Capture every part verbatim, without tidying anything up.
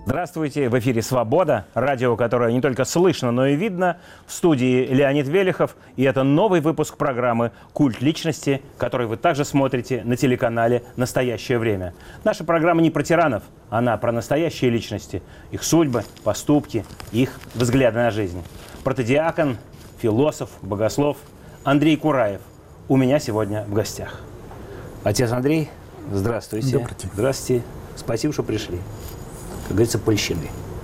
Здравствуйте, в эфире «Свобода», радио, которое не только слышно, но и видно. В студии Леонид Велихов, и это новый выпуск программы «Культ личности», который вы также смотрите на телеканале «Настоящее время». Наша программа не про тиранов, она про настоящие личности, их судьбы, поступки, их взгляды на жизнь. Протодиакон, философ, богослов Андрей Кураев у меня сегодня в гостях. Отец Андрей, здравствуйте. Добрый день. Здравствуйте. Спасибо, что пришли. Как говорится, польщены.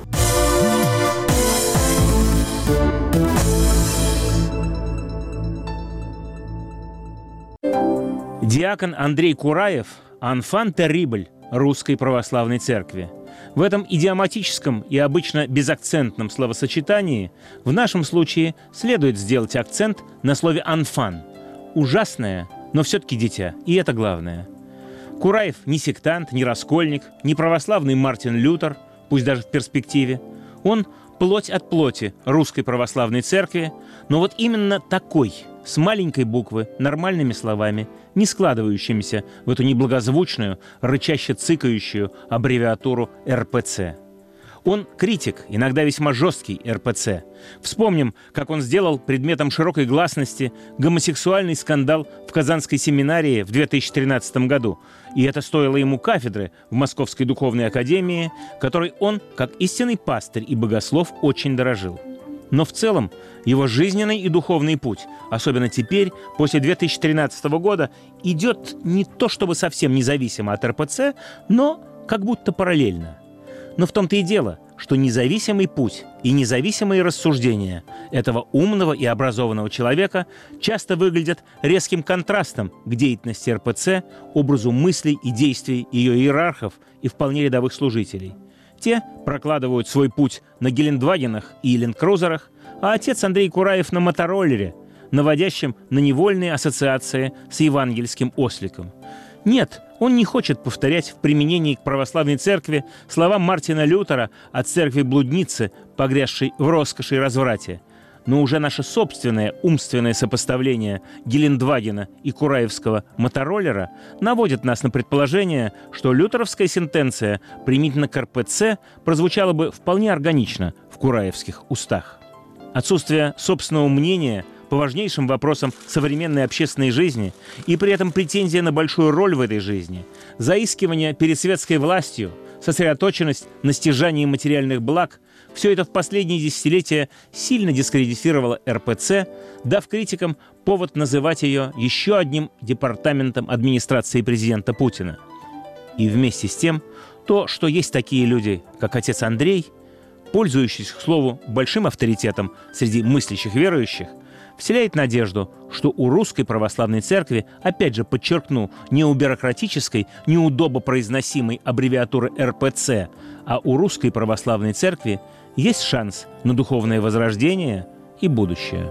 Диакон Андрей Кураев – «анфан terrible» Русской Православной Церкви. В этом идиоматическом и обычно безакцентном словосочетании в нашем случае следует сделать акцент на слове «анфан» – ужасное, но все-таки дитя, и это главное. Кураев не сектант, не раскольник, не православный Мартин Лютер, пусть даже в перспективе. Он плоть от плоти Русской Православной Церкви, но вот именно такой, с маленькой буквы, нормальными словами, не складывающимися в эту неблагозвучную, рычаще цыкающую аббревиатуру эр пэ цэ. Он критик, иногда весьма жесткий эр пэ цэ. Вспомним, как он сделал предметом широкой гласности гомосексуальный скандал в Казанской семинарии в две тысячи тринадцатом году. И это стоило ему кафедры в Московской духовной академии, которой он, как истинный пастырь и богослов, очень дорожил. Но в целом его жизненный и духовный путь, особенно теперь, после две тысячи тринадцатого года, идет не то чтобы совсем независимо от эр пэ цэ, но как будто параллельно. Но в том-то и дело, что независимый путь и независимые рассуждения этого умного и образованного человека часто выглядят резким контрастом к деятельности эр пэ цэ, образу мыслей и действий ее иерархов и вполне рядовых служителей. Те прокладывают свой путь на Гелендвагенах и Ленд-крузерах, а отец Андрей Кураев на мотороллере, наводящем на невольные ассоциации с евангельским осликом. Нет, он не хочет повторять в применении к православной церкви слова Мартина Лютера о церкви-блуднице, погрязшей в роскоши и разврате. Но уже наше собственное умственное сопоставление Гелендвагена и кураевского мотороллера наводит нас на предположение, что лютеровская сентенция применительно к эр пэ цэ прозвучала бы вполне органично в кураевских устах. Отсутствие собственного мнения по важнейшим вопросам современной общественной жизни и при этом претензия на большую роль в этой жизни, заискивание перед светской властью, сосредоточенность на стяжании материальных благ – все это в последние десятилетия сильно дискредитировало эр пэ цэ, дав критикам повод называть ее еще одним департаментом администрации президента Путина. И вместе с тем, то, что есть такие люди, как отец Андрей, пользующийся, к слову, большим авторитетом среди мыслящих верующих, вселяет надежду, что у Русской Православной Церкви, опять же подчеркну, не у бюрократической, неудобно произносимой аббревиатуры эр пэ цэ, а у Русской Православной Церкви есть шанс на духовное возрождение и будущее.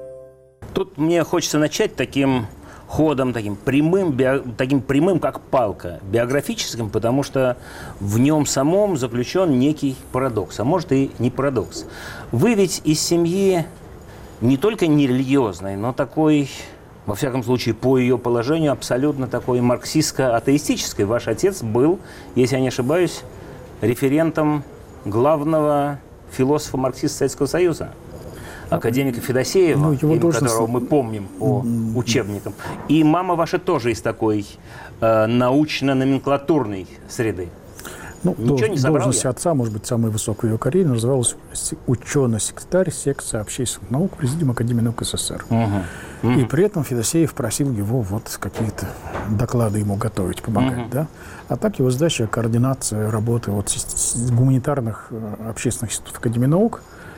Тут мне хочется начать таким ходом, таким прямым, био, таким прямым, как палка, биографическим, потому что в нем самом заключен некий парадокс, а может и не парадокс. Вы ведь из семьи не только нерелигиозной, но такой, во всяком случае, по ее положению, абсолютно такой марксистско-атеистической. Ваш отец был, если я не ошибаюсь, референтом главного философа марксиста Советского Союза, академика Федосеева, ну, имя должность... которого мы помним по учебникам. И мама ваша тоже из такой э, научно-номенклатурной среды. Ну, должность, должность отца, может быть, самой высокой ее карьере, называлась ученый-секретарь секции общественных наук Президиума Академии наук эс эс эс эр. Угу. Угу. И при этом Федосеев просил его вот какие-то доклады ему готовить, помогать. Угу. Да? А так его задача — координация работы вот с гуманитарных общественных институтов Академии наук,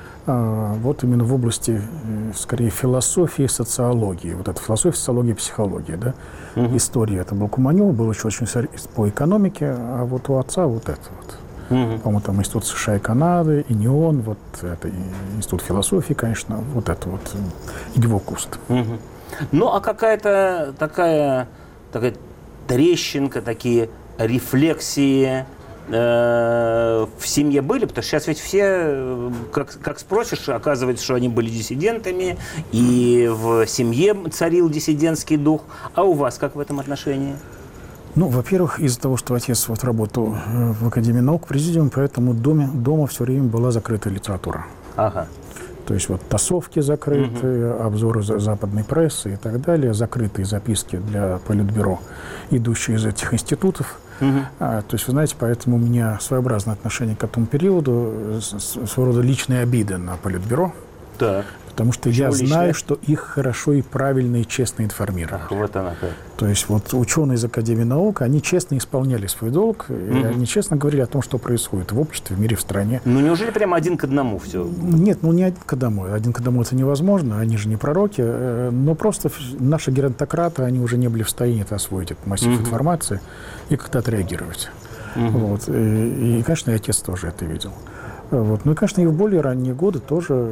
вот именно в области, скорее, философии, социологии. Вот это философия, социология, психология, да. Угу. История — это был Куманев, был еще очень по экономике, а вот у отца вот это вот. Угу. По-моему, там Институт США и Канады, ИНИОН, вот это Институт философии, конечно, вот это вот его куст. Угу. Ну, а какая-то такая, такая трещинка, такие рефлексии в семье были? Потому что сейчас ведь все, как, как спросишь, оказывается, что они были диссидентами, и в семье царил диссидентский дух. А у вас как в этом отношении? Ну, во-первых, из-за того, что отец вот работал в Академии наук, президиум, поэтому доме, дома все время была закрытая литература. Ага. То есть вот тасовки закрытые, угу. обзоры западной прессы и так далее, закрытые записки для политбюро, идущие из этих институтов. Угу. А, то есть, вы знаете, поэтому у меня своеобразное отношение к этому периоду, своего рода личные обиды на политбюро. Так. Потому что Почему я личное? знаю, что их хорошо и правильно и честно информировали. Ах, вот она как. То есть вот ученые из Академии наук, они честно исполняли свой долг, mm-hmm. и они честно говорили о том, что происходит в обществе, в мире, в стране. Ну неужели прямо один к одному все? Нет, ну не один к одному. Один к одному это невозможно, они же не пророки. Но просто наши геронтократы, они уже не были в состоянии это освоить, этот массив mm-hmm. информации, и как-то отреагировать. Mm-hmm. Вот. И, и, конечно, и отец тоже это видел. Вот. Ну и, конечно, и в более ранние годы тоже,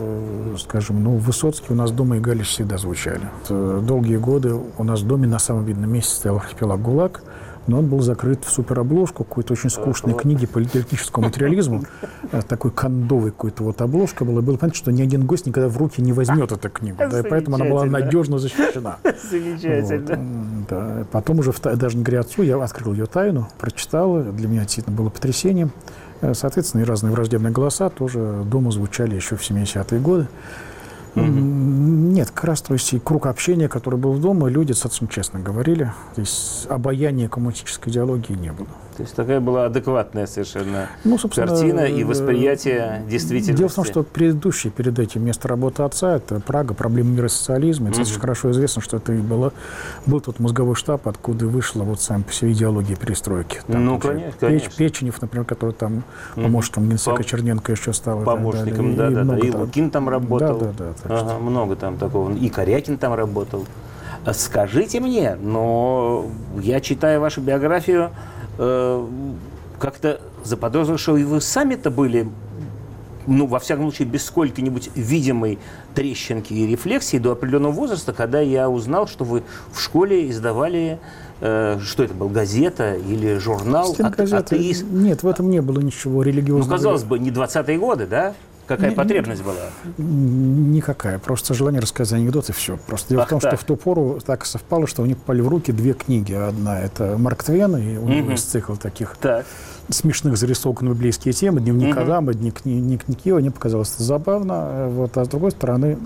скажем, ну, Высоцкий у нас дома и Галич всегда звучали. Долгие годы у нас в доме на самом видном месте стоял архипелаг ГУЛАГ, но он был закрыт в суперобложку какой-то очень скучной книги по политическому материализму. Такой кондовой какой-то вот обложка была. Было понятно, что ни один гость никогда в руки не возьмет эту книгу. Да, и поэтому она была надежно защищена. Замечательно. Вот, да. Потом уже, даже не говоря отцу, я открыл ее тайну, прочитал. Для меня действительно было потрясением. Соответственно, и разные враждебные голоса тоже дома звучали еще в семидесятые годы. Mm-hmm. Нет, как раз, то есть и круг общения, который был дома, люди с отцом честно говорили. То есть обаяния коммунистической идеологии не было. То есть такая была адекватная совершенно ну, картина и восприятие действительности. Дело в том, что предыдущее перед этим место работы отца – это Прага, проблемы мира и социализма. Это mm-hmm. очень хорошо известно, что это и было, был тот мозговой штаб, откуда вышла вот сам по себе идеология перестройки. Там ну, конечно, конечно. Печенев, например, который там mm-hmm. помощником генсека Пом- Черненко еще стал. Помощником, да-да-да. И, и Лукин там работал. Да-да-да. Ага, много там такого. И Корякин там работал. Скажите мне, но я читаю вашу биографию, э, как-то заподозрил, что и вы сами-то были, ну, во всяком случае, без сколько-нибудь видимой трещинки и рефлексии до определенного возраста, когда я узнал, что вы в школе издавали, э, что это был, газета или журнал? Газеты, атеист... Нет, в этом не было ничего религиозного. Ну, казалось бы, не двадцатые годы, да? Какая не, потребность была? Никакая. Просто желание рассказать анекдоты, все. Просто дело Ах, в том, так. что в ту пору так совпало, что у них попали в руки две книги. Одна – это Марк Твен, и у него есть цикл таких так. смешных зарисовок на библейские темы, дневник угу. Адама, дневник Никео. Мне показалось это забавно. Вот. А с другой стороны,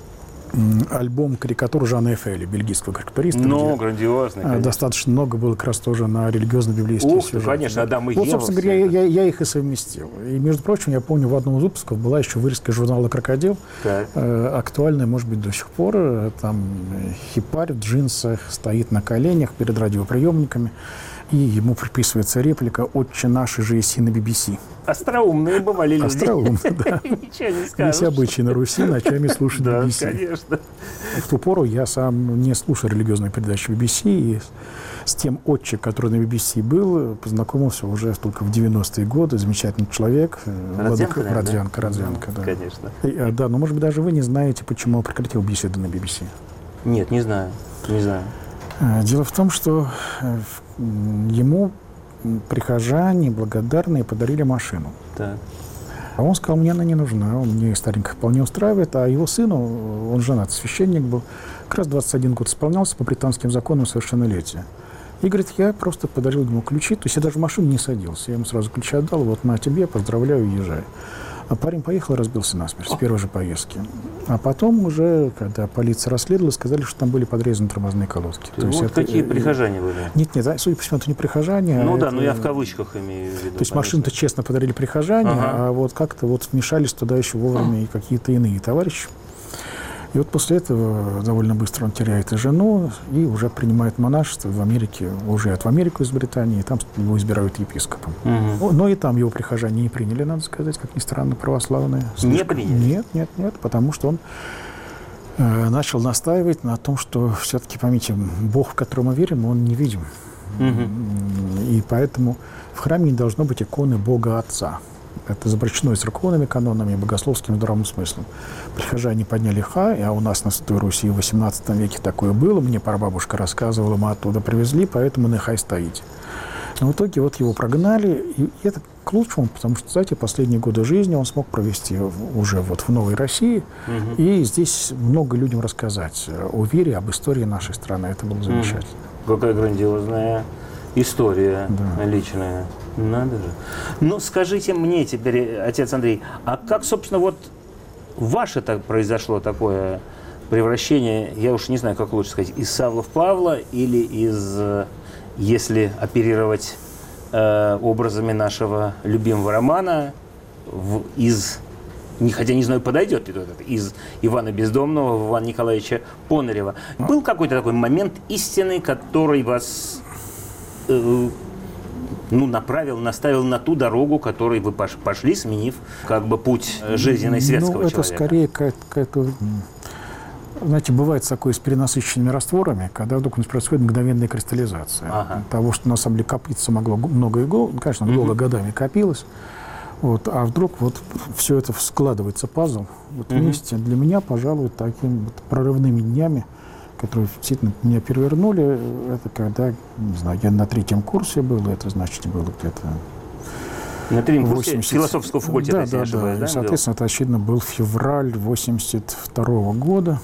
альбом карикатур Жана Эфеля, бельгийского карикатуриста. Ну, грандиозный, конечно. Достаточно много было как раз тоже на религиозно-библейские Ух, сюжеты. Конечно, Адам и Вот, Ева. собственно говоря, я, я их и совместил. И, между прочим, я помню, в одном из выпусков была еще вырезка журнала «Крокодил», э, актуальная, может быть, до сих пор. Там хипарь в джинсах стоит на коленях перед радиоприемниками, и ему приписывается реплика «Отче наш, же еси на би би си». Остроумные бывали люди. Остроумные, да. Ничего не скажешь. Есть обычаи на Руси ночами слушать би би си. Да, конечно. В ту пору я сам не слушал религиозные передачи би би си, и с тем отче, который на би би си был, познакомился уже только в девяностые годы. Замечательный человек. Родзянко, Владыка, Родзянко, Родзянко, да. Конечно. И, да, но, может быть, даже вы не знаете, почему он прекратил беседы на би би си. Нет, не знаю. Не знаю. Дело в том, что ему прихожане благодарные подарили машину. Так. А он сказал, мне она не нужна, он мне старенькая вполне устраивает, а его сыну, он женат, священник был, как раз двадцать один год исполнялся по британским законам совершеннолетия. И говорит, я просто подарил ему ключи, то есть я даже в машину не садился, я ему сразу ключи отдал, вот на тебе, поздравляю, езжай. А парень поехал и разбился насмерть с первой же поездки. А потом уже, когда полиция расследовала, сказали, что там были подрезаны тормозные колодки. То есть вот это, какие прихожане были? Нет, нет, судя по всему, это не прихожане. Ну а да, это... но я в кавычках имею в виду. То есть машину-то честно подарили прихожане, ага. а вот как-то вот вмешались туда еще вовремя и какие-то иные товарищи. И вот после этого довольно быстро он теряет и жену, и уже принимает монашество в Америке, уезжает в Америку из Британии, и там его избирают епископом. Угу. Но и там его прихожане не приняли, надо сказать, как ни странно, православные. Слишком... Не приняли? Нет, нет, нет, потому что он э, начал настаивать на том, что все-таки, поймите, Бог, в которого мы верим, он невидим. Угу. И поэтому в храме не должно быть иконы Бога Отца. Это запрещено и церковными канонами, и богословским здравым смыслом. Прихожане подняли хай, а у нас на Святой Руси в восемнадцатом веке такое было. Мне прабабушка рассказывала, мы оттуда привезли, поэтому на хай стоите. Но в итоге вот его прогнали, и это к лучшему, потому что, знаете, последние годы жизни он смог провести уже вот в новой России, угу. и здесь много людям рассказать о вере, об истории нашей страны. Это было замечательно. Какая грандиозная История да. личная. Надо же. Ну, скажите мне теперь, отец Андрей, а как, собственно, вот ваше так произошло такое превращение, я уж не знаю, как лучше сказать, из Савла в Павла или из, если оперировать э, образами нашего любимого романа, в, из, не, хотя не знаю, подойдет ли это, из Ивана Бездомного в Ивана Николаевича Понарева. Был какой-то такой момент истины, который вас э, ну, направил, наставил на ту дорогу, которой вы пошли, сменив как бы путь жизненный светского ну, человека? Это скорее какая-то... Знаете, бывает такое с перенасыщенными растворами, когда вдруг у нас происходит мгновенная кристаллизация. Ага. Того, что на самом деле копиться могло много и гол, конечно, mm-hmm. долго годами копилось. Вот, а вдруг вот все это складывается пазл. Вот mm-hmm. вместе для меня, пожалуй, такими вот прорывными днями, которые действительно меня перевернули, это когда, не знаю, я на третьем курсе был, это значит было где-то... На третьем курсе восемьдесят... философского факультета, да, если да, не ошибаюсь, да. да? И, соответственно, это, очевидно, был февраль восемьдесят второго года.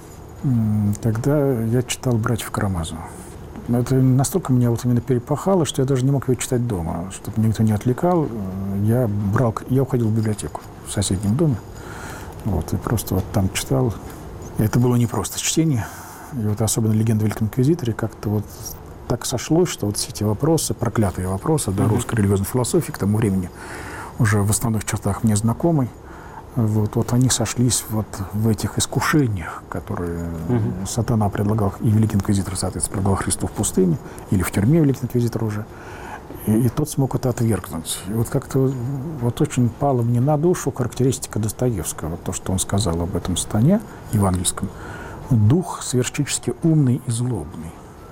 Тогда я читал «Братьев Карамазовых». Это настолько меня вот именно перепахало, что я даже не мог его читать дома, чтобы никто не отвлекал. Я брал, я уходил в библиотеку в соседнем доме, вот, и просто вот там читал. И это было не просто чтение. И вот особенно «Легенда о Великом Инквизиторе» как-то вот так сошлось, что вот все эти вопросы, проклятые вопросы, да, русской религиозной философии к тому времени уже в основных чертах мне знакомый. Вот, вот они сошлись вот в этих искушениях, которые uh-huh. сатана предлагал, и Великий Инквизитор, соответственно, предлагал Христу в пустыне, или в тюрьме Великий Инквизитор уже, и, и тот смог это отвергнуть. И вот как-то вот очень пала мне на душу характеристика Достоевского, вот то, что он сказал об этом сатане евангельском. Дух сверхчеловечески умный и злобный.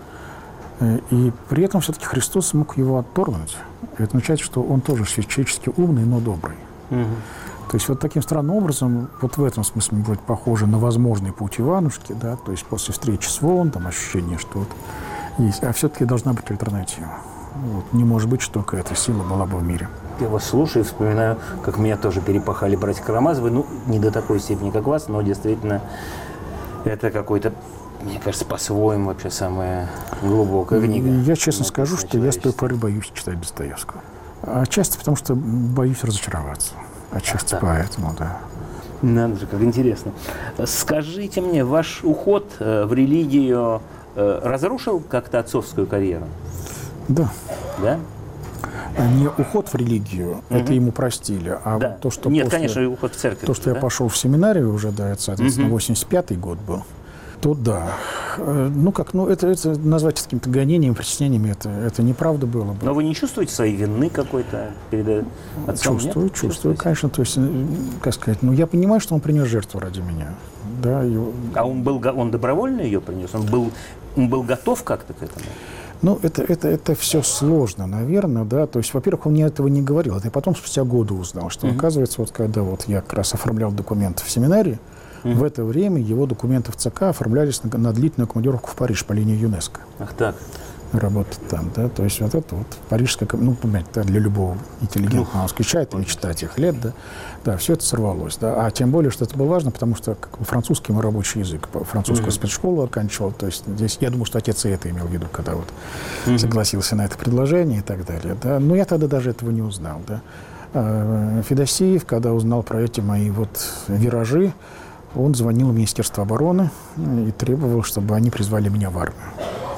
И при этом все-таки Христос смог его отторгнуть. И это означает, что он тоже сверхчеловечески умный, но добрый. Uh-huh. То есть вот таким странным образом, вот в этом смысле будет похоже на возможный путь Иванушки, да, то есть после встречи с Воландом ощущение, что вот есть, а все-таки должна быть альтернатива. Вот. Не может быть, что только эта сила была бы в мире. Я вас слушаю и вспоминаю, как меня тоже перепахали братья Карамазовы, ну, не до такой степени, как вас, но действительно это какой-то, мне кажется, по-своему вообще самая глубокая книга. Я честно скажу, что я с той поры боюсь читать Достоевского. Отчасти потому, что боюсь разочароваться. Отчасти а, поэтому, да. Надо же, как интересно. Скажите мне, ваш уход э, в религию э, разрушил как-то отцовскую карьеру? Да. Да? Не уход в религию, угу. это ему простили, а да. вот то, что Нет, после, конечно, уход в церковь. То, что да? я пошел в семинарию уже, да, это, соответственно, угу. восемьдесят пятый год был, то да. Ну как, ну это, это назвать каким-то гонением, притеснениями, это, это неправда было бы. Но вы не чувствуете своей вины какой-то перед отцом? Чувствую, нет? чувствую, конечно. То есть, как сказать, ну я понимаю, что он принес жертву ради меня. Да, его... А он был, он добровольно ее принес? Он был, он был готов как-то к этому? Ну, это, это, это все сложно, наверное, да. То есть, во-первых, он мне этого не говорил. Это я потом спустя годы узнал, что, mm-hmm. оказывается, вот когда вот я как раз оформлял документы в семинарии, mm-hmm. в это время его документы в ЦК оформлялись на, на длительную командировку в Париж по линии ЮНЕСКО. Ах так. Работать там, да. То есть, вот это вот парижская, ну, понимаете, да, для любого интеллигентного москвича, это мечта тех лет, да. Да, все это сорвалось, да. А тем более, что это было важно, потому что как бы, французский мой рабочий язык, французскую mm-hmm. спецшколу оканчивал, то есть здесь, я думаю, что отец и это имел в виду, когда вот mm-hmm. согласился на это предложение и так далее, да. Но я тогда даже этого не узнал, да. А Федосеев, когда узнал про эти мои вот виражи, он звонил в Министерство обороны и требовал, чтобы они призвали меня в армию.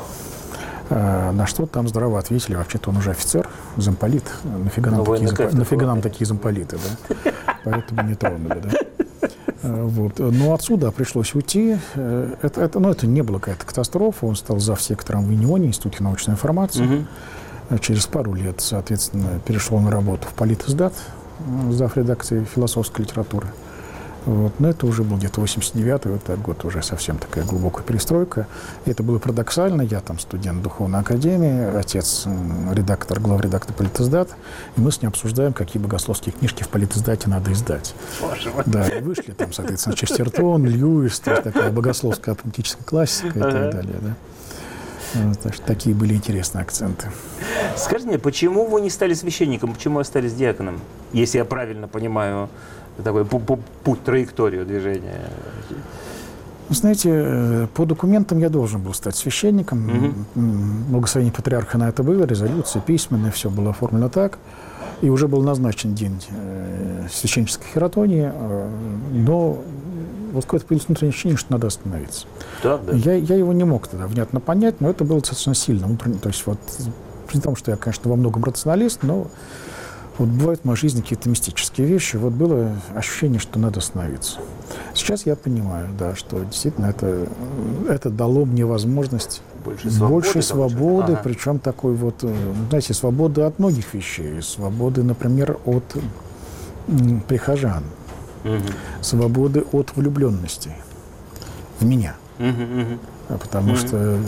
А, на что там здраво ответили, вообще-то он уже офицер, замполит, нафига нам, такие, замп... нафига нам такие замполиты, да? Поэтому не тронули, да? А, вот. Но отсюда пришлось уйти. Это, это, ну, это не была какая-то катастрофа, он стал завсектором в ИНИОНе, Институте научной информации. Угу. Через пару лет, соответственно, перешел на работу в Политиздат, зав. Редакции философской литературы. Вот. Но это уже был где-то восемьдесят девятый, вот этот год, уже совсем такая глубокая перестройка. И это было парадоксально. Я там студент Духовной академии, отец редактор, главредактор Политиздат, и мы с ним обсуждаем, какие богословские книжки в Политиздате надо издать. Да, и вышли там, соответственно, Честертон, Льюис, то есть такая богословская апологетическая классика и так далее, да. Вот, так что такие были интересные акценты. Скажите мне, почему вы не стали священником, почему остались диаконом, если я правильно понимаю такой путь, траекторию движения? Знаете, по документам я должен был стать священником. Угу. Благословение патриарха на это было, резолюция письменная, все было оформлено так. И уже был назначен день священнической хератонии, но вот какое-то появилось внутреннее ощущение, что надо остановиться. Да, да. Я, я его не мог тогда внятно понять, но это было достаточно сильно. Внутренне, то есть вот, при том, что я, конечно, во многом рационалист, но вот бывают в моей жизни какие-то мистические вещи. Вот было ощущение, что надо остановиться. Сейчас я понимаю, да, что действительно это, это дало мне возможность больше свободы, больше свободы ага. Причем такой вот, знаете, свободы от многих вещей. Свободы, например, от м, прихожан. Угу. Свободы от влюбленности в меня. Угу, угу. Потому угу. что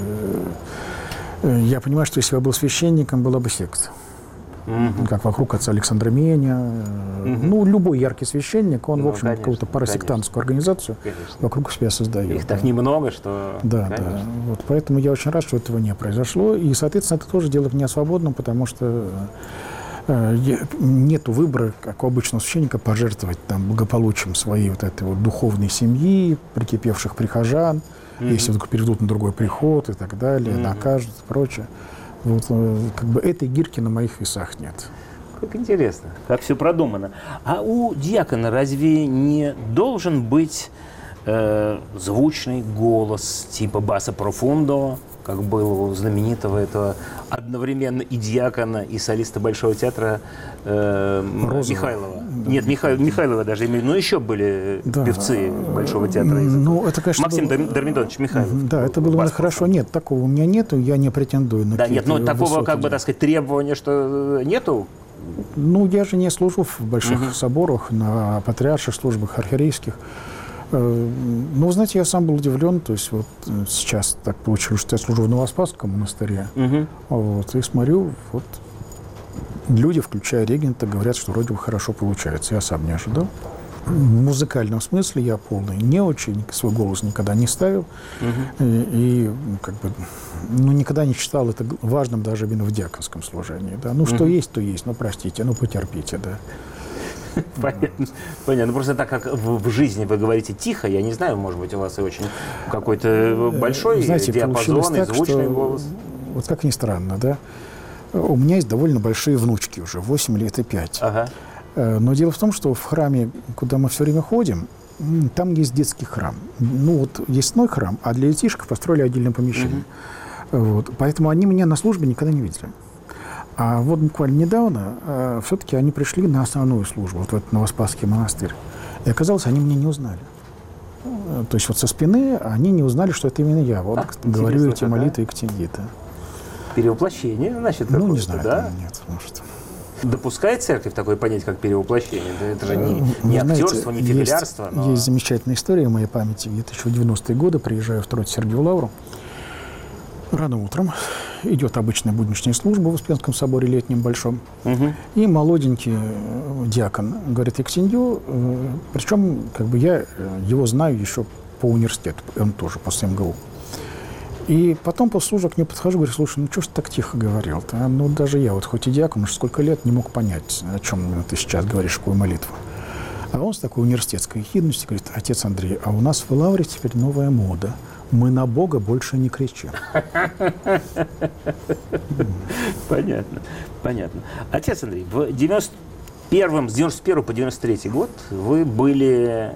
э, я понимаю, что если бы я был священником, была бы секта. Угу. Как вокруг отца Александра Меня. Угу. Ну, любой яркий священник, он, ну, в общем, конечно, какую-то парасектантскую организацию конечно. Вокруг себя создает. Их да. так немного, что... Да, конечно. да. Вот, поэтому я очень рад, что этого не произошло. И, соответственно, это тоже делает меня свободным, потому что э, нету выбора, как у обычного священника, пожертвовать там благополучием своей вот этой вот духовной семьи, прикипевших прихожан, mm-hmm. если вдруг перейдут на другой приход и так далее, mm-hmm. накажут и прочее. Вот, как бы этой гирьки на моих весах нет. Как интересно, как все продумано. А у диакона разве не должен быть э, звучный голос типа баса профундо, как был у знаменитого этого одновременно и диакона, и солиста Большого театра э, Михайлова? Нет, Миха... Михайлова даже, но еще были да. певцы Большого театра. Ну, это, конечно, Максим было... Дормидонович Михайлов. Да, это было хорошо. Нет, такого у меня нету, я не претендую на да, нет, но такого, как бы, так сказать, требования, что нету? Ну, я же не служу в больших угу. соборах, на патриарших службах, архиерейских. Ну, знаете, я сам был удивлен, то есть вот сейчас так получилось, что я служу в Новоспасском монастыре, угу. вот, и смотрю, вот люди, включая регента, говорят, что вроде бы хорошо получается. Я сам не ожидал. В музыкальном смысле я полный не ученик, свой голос никогда не ставил, угу. и, и как бы, ну, никогда не считал это важным даже именно в диаконском служении. Да? Ну, угу. что есть, то есть, ну, простите, ну, потерпите, да. Понятно. Понятно. Просто так как в, в жизни вы говорите тихо, я не знаю, может быть, у вас и очень какой-то большой Знаете, диапазон и звучный что, голос. Вот как ни странно, да, у меня есть довольно большие внучки уже, восемь лет и пять. Ага. Но дело в том, что в храме, куда мы все время ходим, там есть детский храм. Ну вот есть иной храм, а для детишек построили отдельное помещение. Угу. Вот. Поэтому они меня на службе никогда не видели. А вот буквально недавно э, все-таки они пришли на основную службу, вот в этот Новоспасский монастырь. И оказалось, они меня не узнали. Э, то есть вот со спины они не узнали, что это именно я. Вот а, говорю эти молитвы Ектингита. Перевоплощение, значит, ну, не знаю, да? Нет, может. Допускает церковь такое понятие, как перевоплощение? Это же не, не актерство, не фиглярство. Есть, но... есть замечательная история в моей памяти. Где-то еще в девяностые годы приезжаю в Троице-Сергиеву Лавру. Рано утром идет обычная будничная служба в Успенском соборе летнем большом. Угу. И молоденький диакон говорит Ектинью, причем как бы я его знаю еще по университету, он тоже после эм гэ у. И потом после службы к нему подхожу, говорю, слушай, ну что ж ты так тихо говорил-то? Ну даже я вот хоть и диакон, уж сколько лет не мог понять, о чем ты сейчас говоришь, какую молитву. А он с такой университетской ехидностью говорит, отец Андрей, а у нас в Лавре теперь новая мода. Мы на Бога больше не кричим. Понятно, понятно. Отец Андрей, в девяносто первом, с девяносто первого по девяносто третий год вы были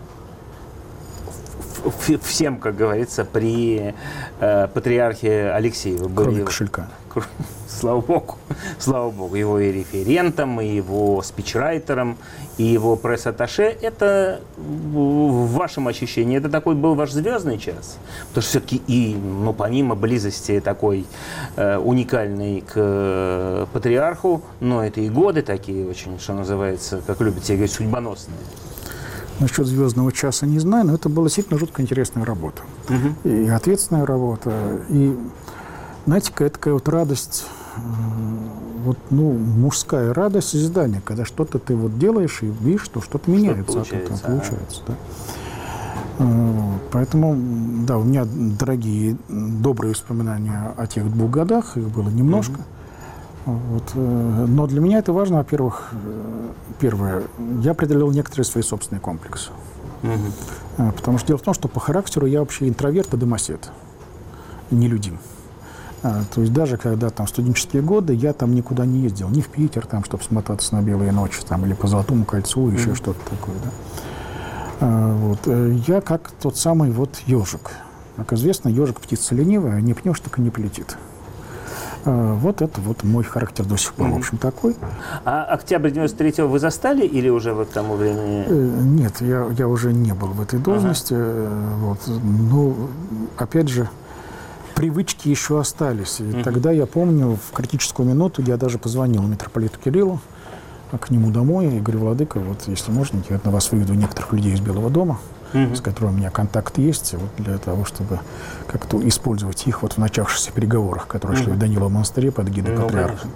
всем, как говорится, при э, патриархе Алексее. Вы были, кроме кошелька. Слава Богу, слава Богу, его и референтом, и его спичрайтером, и его пресс-атташе. Это в вашем ощущении, это такой был ваш звездный час? Потому что все-таки и, ну, помимо близости такой э, уникальной к э, патриарху, но это и годы такие очень, что называется, как любят все говорить, судьбоносные. Насчет звездного часа не знаю, но это была действительно жутко интересная работа. Угу. И ответственная работа. И, знаете, какая-то такая вот радость, вот, ну, мужская радость созидания, когда что-то ты вот делаешь и видишь, что что-то меняется, что получается, а получается, да. Поэтому, да, у меня дорогие, добрые воспоминания о тех двух годах, их было немножко. Вот. Но для меня это важно, во-первых, первое, я определил некоторые свои собственные комплексы. Угу. Потому что дело в том, что по характеру я вообще интроверт и домосед, и нелюдим. То есть даже когда там студенческие годы, я там никуда не ездил, ни в Питер, там, чтобы смотаться на белые ночи, там, или по Золотому кольцу, еще mm-hmm. что-то такое. Да? Вот. Я как тот самый вот ежик. Как известно, ежик птица ленивая, не пнешь, так и не полетит. Вот это вот мой характер до сих пор, mm-hmm. в общем, такой. А октябрь девяносто третьего вы застали или уже вот к тому времени? Нет, я, я уже не был в этой должности. Uh-huh. Вот. Но, опять же, привычки еще остались. И mm-hmm. тогда, я помню, в критическую минуту я даже позвонил митрополиту Кириллу к нему домой и говорю: владыка, вот если можно, я на вас выведу некоторых людей из Белого дома, mm-hmm. с которыми у меня контакт есть, вот для того, чтобы как-то использовать их вот в начавшихся переговорах, которые mm-hmm. шли в Даниловом монастыре под гидой ну, патриарха.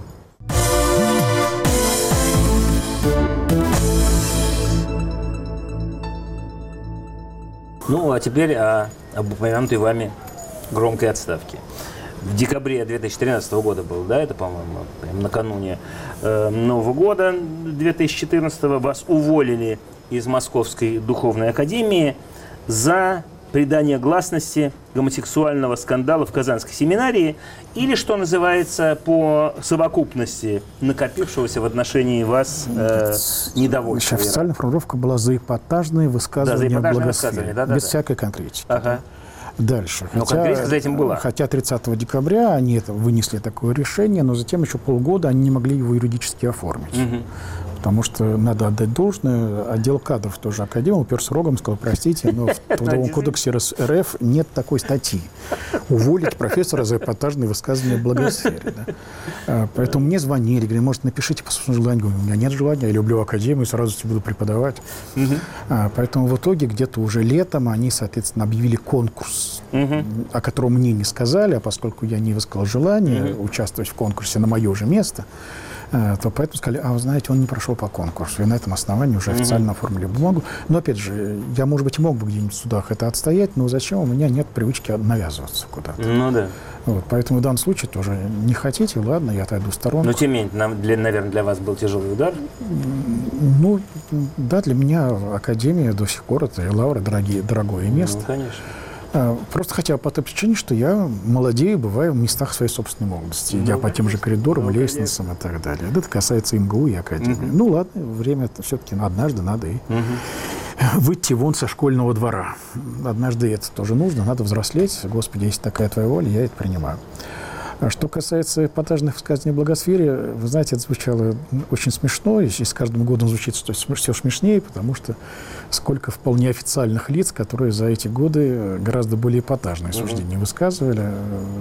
Ну, а теперь о, об упомянутой вами громкой отставки. В декабре две тысячи тринадцатого года был, да, это, по-моему, прям накануне э, Нового года две тысячи четырнадцатого вас уволили из Московской духовной академии за придание гласности гомосексуального скандала в Казанской семинарии или, что называется, по совокупности накопившегося в отношении вас э, недовольства. Официальная формулировка была за эпатажные высказывания да, о благосфере, да, да, без да. всякой конкретики. Ага. Дальше. Но хотя, конкретика за этим была. Хотя тридцатого декабря они это, вынесли такое решение, но затем еще полгода они не могли его юридически оформить. Угу. Потому что надо отдать должное. Отдел кадров тоже академии уперся рогом и сказал: простите, но в Трудовом кодексе РФ нет такой статьи. Уволить профессора за эпатажные высказывания о благосфере. Да? Поэтому мне звонили, говорили: может, напишите по собственному желанию. Говорю: у меня нет желания, я люблю академию, сразу буду преподавать. Угу. Поэтому в итоге где-то уже летом они, соответственно, объявили конкурс, угу. о котором мне не сказали, а поскольку я не высказал желание угу. участвовать в конкурсе на мое же место, то поэтому сказали: а вы знаете, он не прошел по конкурсу. И на этом основании уже официально mm-hmm. оформили бумагу. Но, опять же, я, может быть, мог бы где-нибудь в судах это отстоять, но зачем? У меня нет привычки навязываться куда-то. Ну да. Вот, поэтому в данном случае тоже не хотите, ладно, я отойду в сторонку. Но, тем не менее, нам, для, наверное, для вас был тяжелый удар? Ну, да, для меня академия до сих пор это лавра, дорогие, дорогое место. Ну, конечно. Просто хотя бы по той причине, что я молодею, бываю в местах своей собственной молодости, идя ну, по тем же коридорам, ну, лестницам и так далее. Это касается МГУ и академии. Угу. Ну ладно, время все-таки однажды надо и угу. выйти вон со школьного двора. Однажды это тоже нужно, надо взрослеть. Господи, если такая твоя воля, я это принимаю. А что касается эпатажных высказываний о благосфере, вы знаете, это звучало очень смешно, и с каждым годом звучит все смешнее, потому что сколько вполне официальных лиц, которые за эти годы гораздо более эпатажные суждения mm-hmm. высказывали,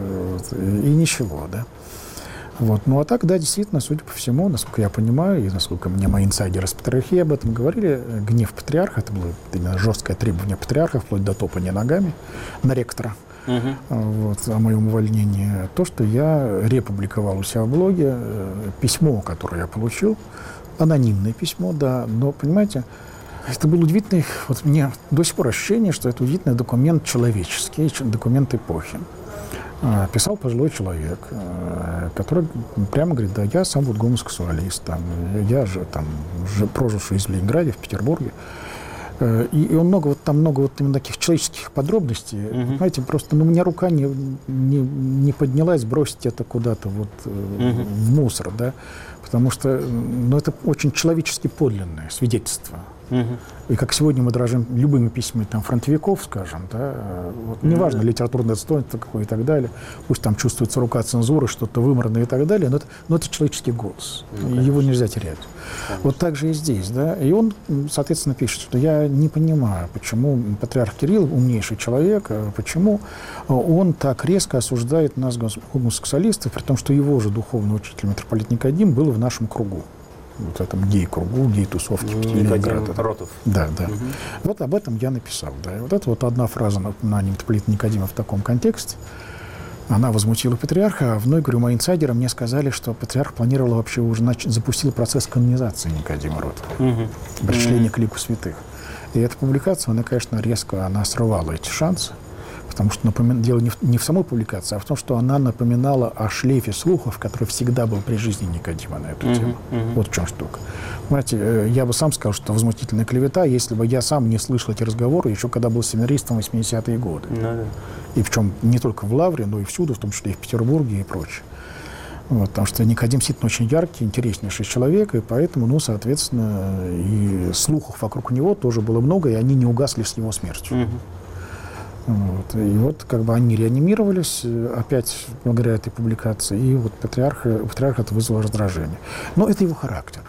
и ничего, да. Вот. Ну а так, да, действительно, судя по всему, насколько я понимаю, и насколько мне мои инсайдеры с патриархии об этом говорили, гнев патриарха, это было именно жесткое требование патриарха, вплоть до топания ногами на ректора. Uh-huh. Вот, о моем увольнении. То, что я републиковал у себя в блоге письмо, которое я получил, анонимное письмо, да, но, понимаете, это был удивительный, вот мне до сих пор ощущение, что это удивительный документ человеческий, документ эпохи. Писал пожилой человек, который прямо говорит: да, я сам вот гомосексуалист, там, я же там проживший из Ленинграда в Петербурге. И, и он много, вот там много вот именно таких человеческих подробностей. Uh-huh. Знаете, просто ну, у меня рука не, не, не поднялась бросить это куда-то вот uh-huh. в мусор, да, потому что ну, это очень человечески подлинное свидетельство. Uh-huh. И как сегодня мы дорожим любыми письмами там, фронтовиков, скажем, да, вот, неважно, uh-huh. литературное достоинство какое и так далее, пусть там чувствуется рука цензуры, что-то выморное и так далее, но это, но это человеческий голос, uh-huh. его нельзя терять. Конечно. Вот так же и здесь, да, и он, соответственно, пишет, что я не понимаю, почему патриарх Кирилл, умнейший человек, почему он так резко осуждает нас, гомосексуалистов, при том, что его же духовный учитель митрополит Никодим был в нашем кругу. Вот этом гей-кругу, гей-тусовке в Ленинграде. Ротов. Да, да. Угу. Вот об этом я написал. Да. И вот это вот одна фраза на, на митрополита Никодима в таком контексте. Она возмутила патриарха, а вновь, говорю, мои инсайдеры мне сказали, что патриарх планировал вообще уже нач... запустил процесс канонизации Никодима Ротова. Угу. Причисление угу. к лику святых. И эта публикация, она, конечно, резко она срывала эти шансы. Потому что напомин... дело не в, не в самой публикации, а в том, что она напоминала о шлейфе слухов, который всегда был при жизни Никодима на эту uh-huh, тему. Uh-huh. Вот в чем штука. Понимаете, я бы сам сказал, что возмутительная клевета, если бы я сам не слышал эти разговоры, еще когда был семинаристом в восьмидесятые годы. Uh-huh. И причем не только в Лавре, но и всюду, в том числе и в Петербурге и прочее. Вот, потому что Никодим Ситин очень яркий, интереснейший человек, и поэтому, ну, соответственно, и слухов вокруг него тоже было много, и они не угасли с его смертью. Uh-huh. Вот. И вот как бы они реанимировались опять благодаря этой публикации, и вот патриарх, патриарх это вызвало раздражение. Но это его характер.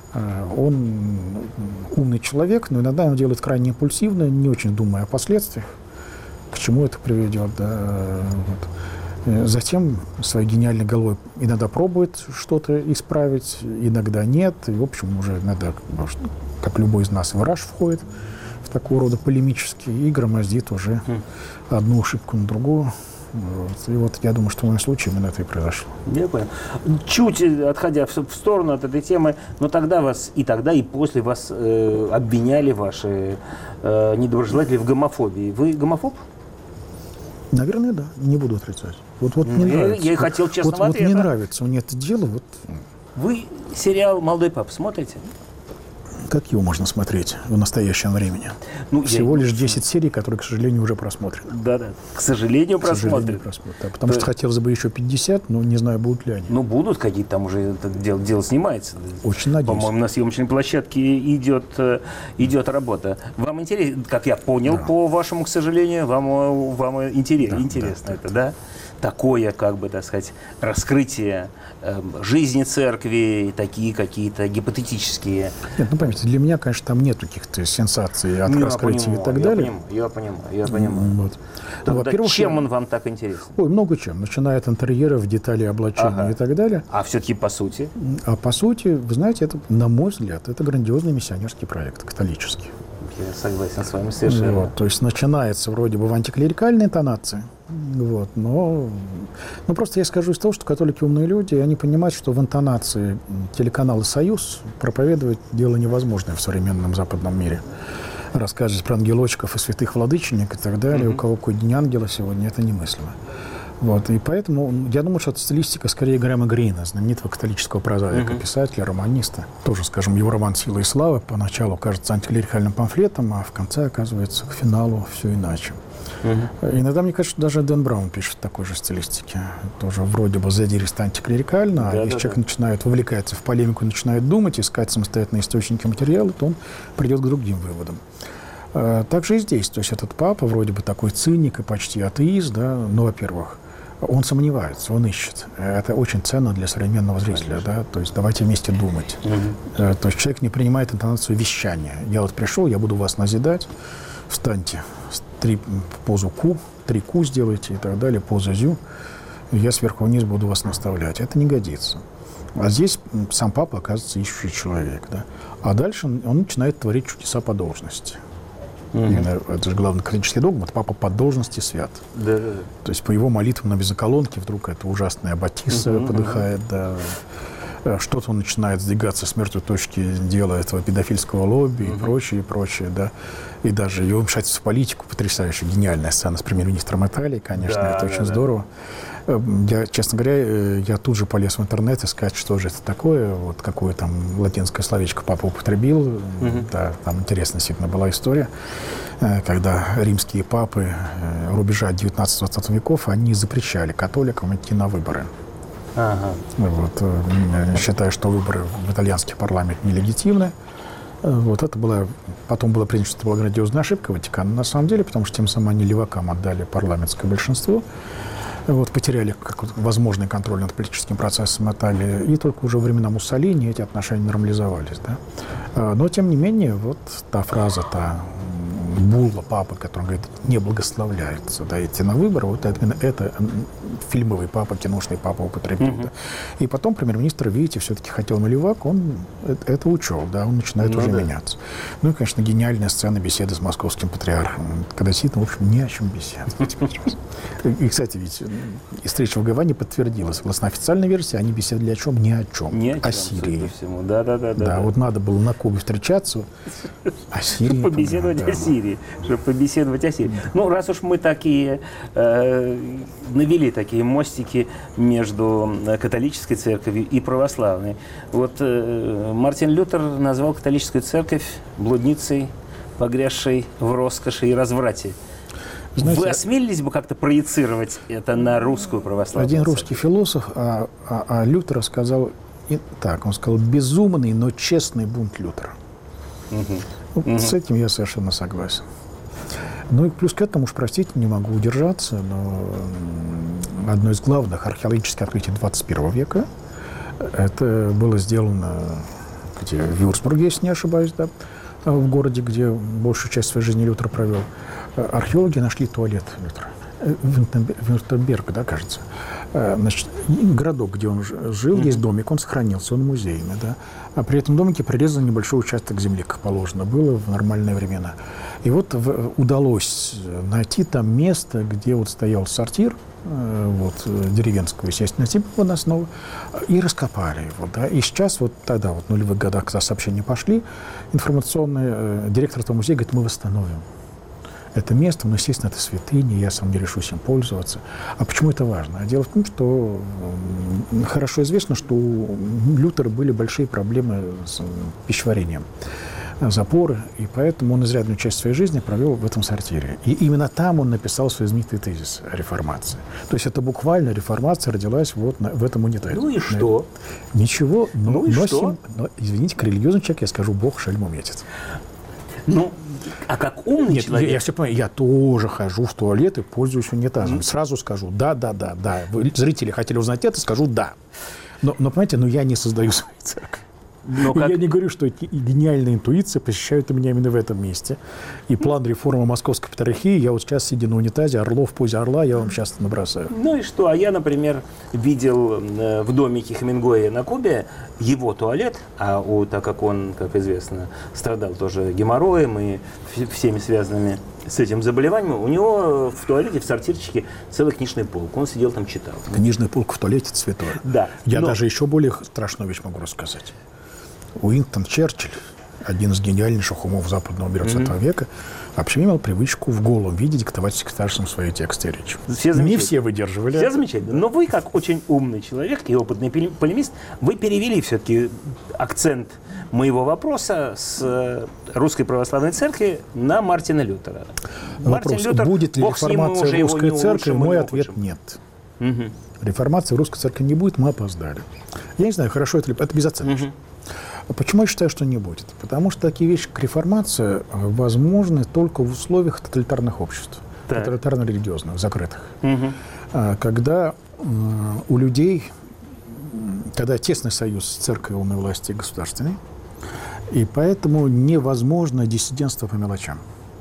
Он умный человек, но иногда он делает крайне импульсивно, не очень думая о последствиях, к чему это приведет. Да, вот. Затем своей гениальной головой иногда пробует что-то исправить, иногда нет. И, в общем, уже иногда, как любой из нас, в раж входит в такого рода полемические и громоздит уже mm. одну ошибку на другую. Вот. И вот я думаю, что в моем случае именно это и произошло. Я понял. Чуть отходя в сторону от этой темы, но тогда вас, и тогда, и после вас э, обвиняли ваши э, недоброжелатели в гомофобии. Вы гомофоб? Наверное, да. Не буду отрицать. Вот, вот ну, мне я, нравится. Я и хотел честного вот, ответа. Вот мне нравится мне это дело. Вот. Вы сериал «Молодой папа» смотрите? Как его можно смотреть в настоящем времени? Ну, Всего я... лишь десять серий, которые, к сожалению, уже просмотрены. Да-да, к сожалению, просмотрены. Да, потому То... что хотелось бы еще пятьдесят, но не знаю, будут ли они. Ну, будут какие-то, там уже это дело, дело снимается. Очень надеюсь. По-моему, на съемочной площадке идет, идет работа. Вам интересно, как я понял, да. по вашему, к сожалению, вам, вам интерес, да, интересно да, это, да? да? Такое, как бы, так сказать, раскрытие э, жизни церкви, такие какие-то гипотетические... Нет, ну, поймите, для меня, конечно, там нет каких-то сенсаций от ну, раскрытия и так я далее. Понимаю, я понимаю, я понимаю. Вот. Ну, во-первых, чем я... он вам так интересен? Ой, много чем. Начиная от интерьеров, деталей облачения ага. и так далее. А все-таки по сути? А по сути, вы знаете, это, на мой взгляд, это грандиозный миссионерский проект, католический. Я согласен с вами совершенно. Вот, то есть начинается вроде бы в антиклерикальной интонации, вот, но ну, просто я скажу из того, что католики умные люди, и они понимают, что в интонации телеканала «Союз» проповедовать дело невозможное в современном западном мире. Рассказывать про ангелочков и святых владыченек и так далее, mm-hmm. у кого какой день ангела сегодня, это немыслимо. Вот, и поэтому я думаю, что это стилистика скорее Грэма Грина, знаменитого католического прозаика, uh-huh. писателя, романиста. Тоже, скажем, его роман «Сила и слава» поначалу кажется антиклерикальным памфлетом, а в конце оказывается к финалу все иначе. Uh-huh. Иногда, мне кажется, даже Дэн Браун пишет в такой же стилистике. Тоже вроде бы задиристо антиклерикально, да, а если да, человек да. начинает вовлекаться в полемику, начинает думать, искать самостоятельные источники материала, то он придет к другим выводам. Так же и здесь. То есть этот папа вроде бы такой циник и почти атеист, да, но, во-первых, он сомневается, он ищет. Это очень ценно для современного зрителя, да, то есть давайте вместе думать. Mm-hmm. То есть человек не принимает интонацию вещания. Я вот пришел, я буду вас назидать, встаньте, три, позу ку, три ку сделайте и так далее, позу зю, и я сверху вниз буду вас наставлять. Это не годится. А здесь сам папа, оказывается, ищущий человек, да. А дальше он, он начинает творить чудеса по должности. Mm-hmm. Это же главный католический догма, это папа по должности свят. Да, да, да. То есть по его молитвам на безоколонке вдруг эта ужасная Батисса mm-hmm. подыхает, да. Что-то он начинает сдвигаться с мертвой точки дела этого педофильского лобби mm-hmm. и прочее, и прочее, да. И даже его вмешательство в политику, потрясающая, гениальная сцена с премьер-министром Италии, конечно, да, это да, очень да. здорово. Я, честно говоря, я тут же полез в интернет искать, что же это такое, вот какое там латинское словечко папа употребил. Mm-hmm. Да, там интересная действительно была история, когда римские папы рубежа девятнадцатого-двадцатого веков, они запрещали католикам идти на выборы. Ага. Вот, считая, что выборы в итальянский парламент нелегитимны. Вот это было, потом было принято, что это была грандиозная ошибка Ватикана на самом деле, потому что тем самым они левакам отдали парламентское большинство. Вот, потеряли как, возможный контроль над политическим процессом Италии, и только уже во времена Муссолини эти отношения нормализовались. Да? Но, тем не менее, вот та фраза, та булла папы, который говорит, не благословляется, да, идти на выборы, вот это, это фильмовый папа, киношный папа употребил. Mm-hmm. Да. И потом премьер-министр, видите, все-таки хотел на левак, он это, это учел, да, он начинает ну, уже да. меняться. Ну и, конечно, гениальная сцена беседы с московским патриархом, когда Ситин, в общем, ни о чем беседует. И, кстати, ведь и встреча в Гаване подтвердилась. Согласно официальной версии, они беседовали о чем? Ни о чем. Ни о, о Сирии. Да, да, да, да, да, да. Вот надо было на Кубе встречаться, о Сирии. Побеседовать о Сирии. Сирии, чтобы побеседовать о Сирии. Ну, раз уж мы такие, э, навели такие мостики между католической церковью и православной. Вот э, Мартин Лютер назвал католическую церковь блудницей, погрязшей в роскоши и разврате. Знаете, вы осмелились бы как-то проецировать это на русскую православную Один церковь? русский философ о, о, о Лютере сказал и так, он сказал: безумный, но честный бунт Лютера. Угу. Ну, угу. С этим я совершенно согласен. Ну и плюс к этому, уж простите, не могу удержаться, но одно из главных археологических открытий двадцать первого века, это было сделано где, в Вюрцбурге, если не ошибаюсь, да, в городе, где большую часть своей жизни Лютер провел. Археологи нашли туалет Лютера. Вюртемберг, да, кажется. Значит, городок, где он жил, mm-hmm. есть домик, он сохранился, он музейный, да. А при этом домике прирезан небольшой участок земли, как положено было в нормальные времена. И вот в, удалось найти там место, где вот стоял сортир, вот, деревенского, естественно, типа под основу, и раскопали его, да. И сейчас, вот тогда, вот в нулевых годах, когда сообщения пошли, информационный директор этого музея говорит: мы восстановим это место, но, естественно, это святыня, я сам не решусь им пользоваться. А почему это важно? Дело в том, что хорошо известно, что у Лютера были большие проблемы с пищеварением, запоры, и поэтому он изрядную часть своей жизни провел в этом сортире. И именно там он написал свой знаменитый тезис о реформации. То есть это буквально реформация родилась вот на, в этом унитазе. Ну и что? Ничего, но, ну и но, что? Сим, но, извините, как религиозный человек, я скажу: Бог шельму метит. Ну, а как умный Нет, человек... Я, я все понимаю, я тоже хожу в туалет и пользуюсь унитазом. Mm-hmm. Сразу скажу: да, да, да, да. Вы, зрители, хотели узнать это, скажу да. Но, но понимаете, ну я не создаю свою церковь. Но как... Я не говорю, что эти гениальные интуиции посещают меня именно в этом месте. И план реформы Московской Патриархии, я вот сейчас, сидя на унитазе, Орлов в позе орла, я вам сейчас набросаю. Ну и что? А я, например, видел э, в домике Хемингуэя на Кубе его туалет, а у, так как он, как известно, страдал тоже геморроем и всеми связанными с этим заболеванием, у него в туалете, в сортирчике целый книжный полк. Он сидел там, читал. Книжный полк в туалете — это святое. Да. Я но... даже еще более страшную вещь могу рассказать. Уинстон Черчилль, один из гениальнейших умов западного двадцатого mm-hmm. века, вообще имел привычку в голом виде диктовать секретаршам свои тексты и речи. Все Не все выдерживали. Все замечательно. Но вы, как очень умный человек и опытный полемист, вы перевели все-таки акцент моего вопроса с русской православной церкви на Мартина Лютера. Вопрос: Мартин Лютер, будет ли реформация русской церкви? Мой ответ — нет. Угу. Реформации русской церкви не будет, мы опоздали. Я не знаю, хорошо это ли, это безоценочно. Угу. Почему я считаю, что не будет? Потому что такие вещи, как реформация, возможны только в условиях тоталитарных обществ, так. тоталитарно-религиозных, закрытых. Угу. Когда у людей, когда тесный союз церковной власти и государственной, и поэтому невозможно диссидентство по мелочам.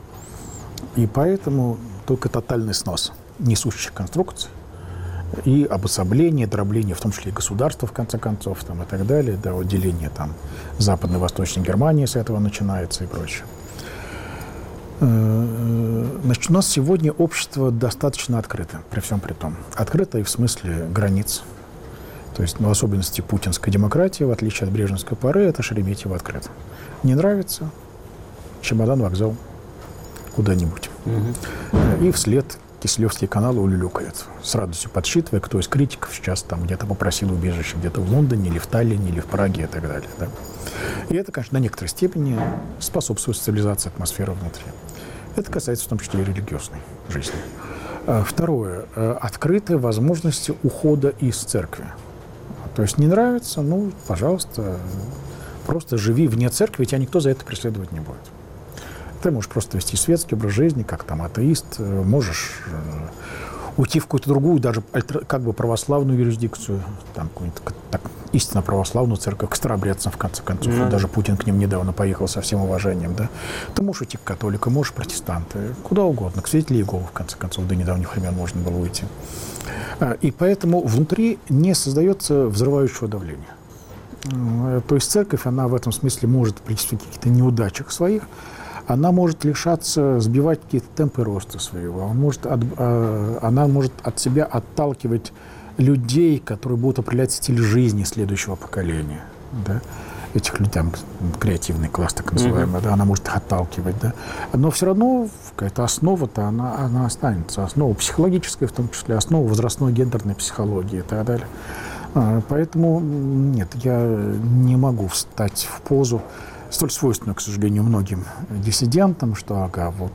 И поэтому только тотальный снос несущих конструкций и обособление, дробление, в том числе и государства, в конце концов, там, и так далее, да, отделение там Западной и Восточной Германии с этого начинается и прочее. Значит, у нас сегодня общество достаточно открыто, при всем при том. Открыто и в смысле границ. То есть, ну, в особенности путинской демократии, в отличие от брежневской поры, это Шереметьево открыто. Не нравится — чемодан, вокзал, куда-нибудь. Угу. И вслед Киселевские каналы улюлюкают, с радостью подсчитывая, кто из критиков сейчас там где-то попросил убежище, где-то в Лондоне, или в Таллине, или в Праге и так далее. Да? И это, конечно, на некоторой степени способствует стабилизации атмосферы внутри. Это касается в том числе и религиозной жизни. Второе. Открытые возможности ухода из церкви. То есть не нравится, ну, пожалуйста, просто живи вне церкви, тебя никто за это преследовать не будет. Ты можешь просто вести светский образ жизни, как там атеист, можешь э, уйти в какую-то другую, даже как бы православную юрисдикцию, там какую-нибудь так, истинно православную церковь, к старобрядцам, в конце концов. Mm-hmm. Даже Путин к ним недавно поехал со всем уважением, да. Ты можешь уйти к католикам, можешь протестанты, куда угодно, к свидетелю Иеговы, в конце концов, до недавних времен можно было уйти. И поэтому внутри не создается взрывающего давления. То есть церковь, она в этом смысле может при каких-то неудачах своих, она может лишаться, сбивать какие-то темпы роста своего, она может, от, она может от себя отталкивать людей, которые будут определять стиль жизни следующего поколения. Да? этих людей, там, креативный класс, так называемый, mm-hmm. да, она может их отталкивать, да. Но все равно какая-то основа-то, она, она останется. Основа психологическая, в том числе, основа возрастной гендерной психологии и так далее. А, поэтому, нет, я не могу встать в позу, столь свойственную, к сожалению, многим диссидентам, что, ага, вот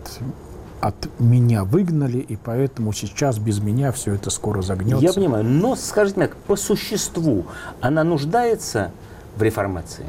от меня выгнали, и поэтому сейчас без меня все это скоро загнется. Я понимаю, но, скажите мне, по существу она нуждается в реформации?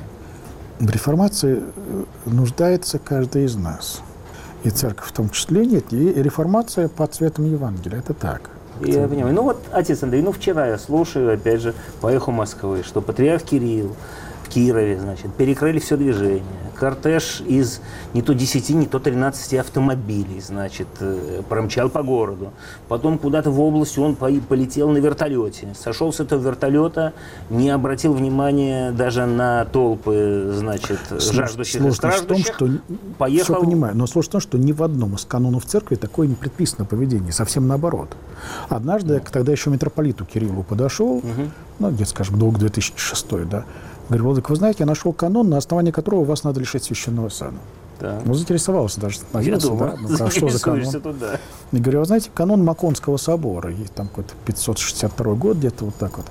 В реформации нуждается каждый из нас. И церковь в том числе нет. И реформация под цветом Евангелия. Это так. Я понимаю. Ну вот, отец Андрей, ну вчера я слушаю, опять же, по эху Москвы, что патриарх Кирилл в Кирове, значит, перекрыли все движение. Кортеж из не то десяти, не то тринадцати автомобилей, значит, промчал по городу. Потом куда-то в область он полетел на вертолете. Сошел с этого вертолета, не обратил внимания даже на толпы, значит, жаждущих и страждущих. В том, что... Поехал... Все понимаю, но сложно в том, что ни в одном из канонов церкви такое не предписано поведение. Совсем наоборот. Однажды, mm. тогда еще митрополиту Кириллу подошел, mm-hmm. ну, где-то, скажем, долг две тысячи шестой, да, говорю, Владыка, вы знаете, я нашел канон, на основании которого вас надо лишить священного сана. Да. Ну, заинтересовался даже, остановился, да, ну, а что за канон? Туда. И говорю, вы знаете, канон Маконского собора, есть там какой-то пятьсот шестьдесят второй год, где-то вот так вот,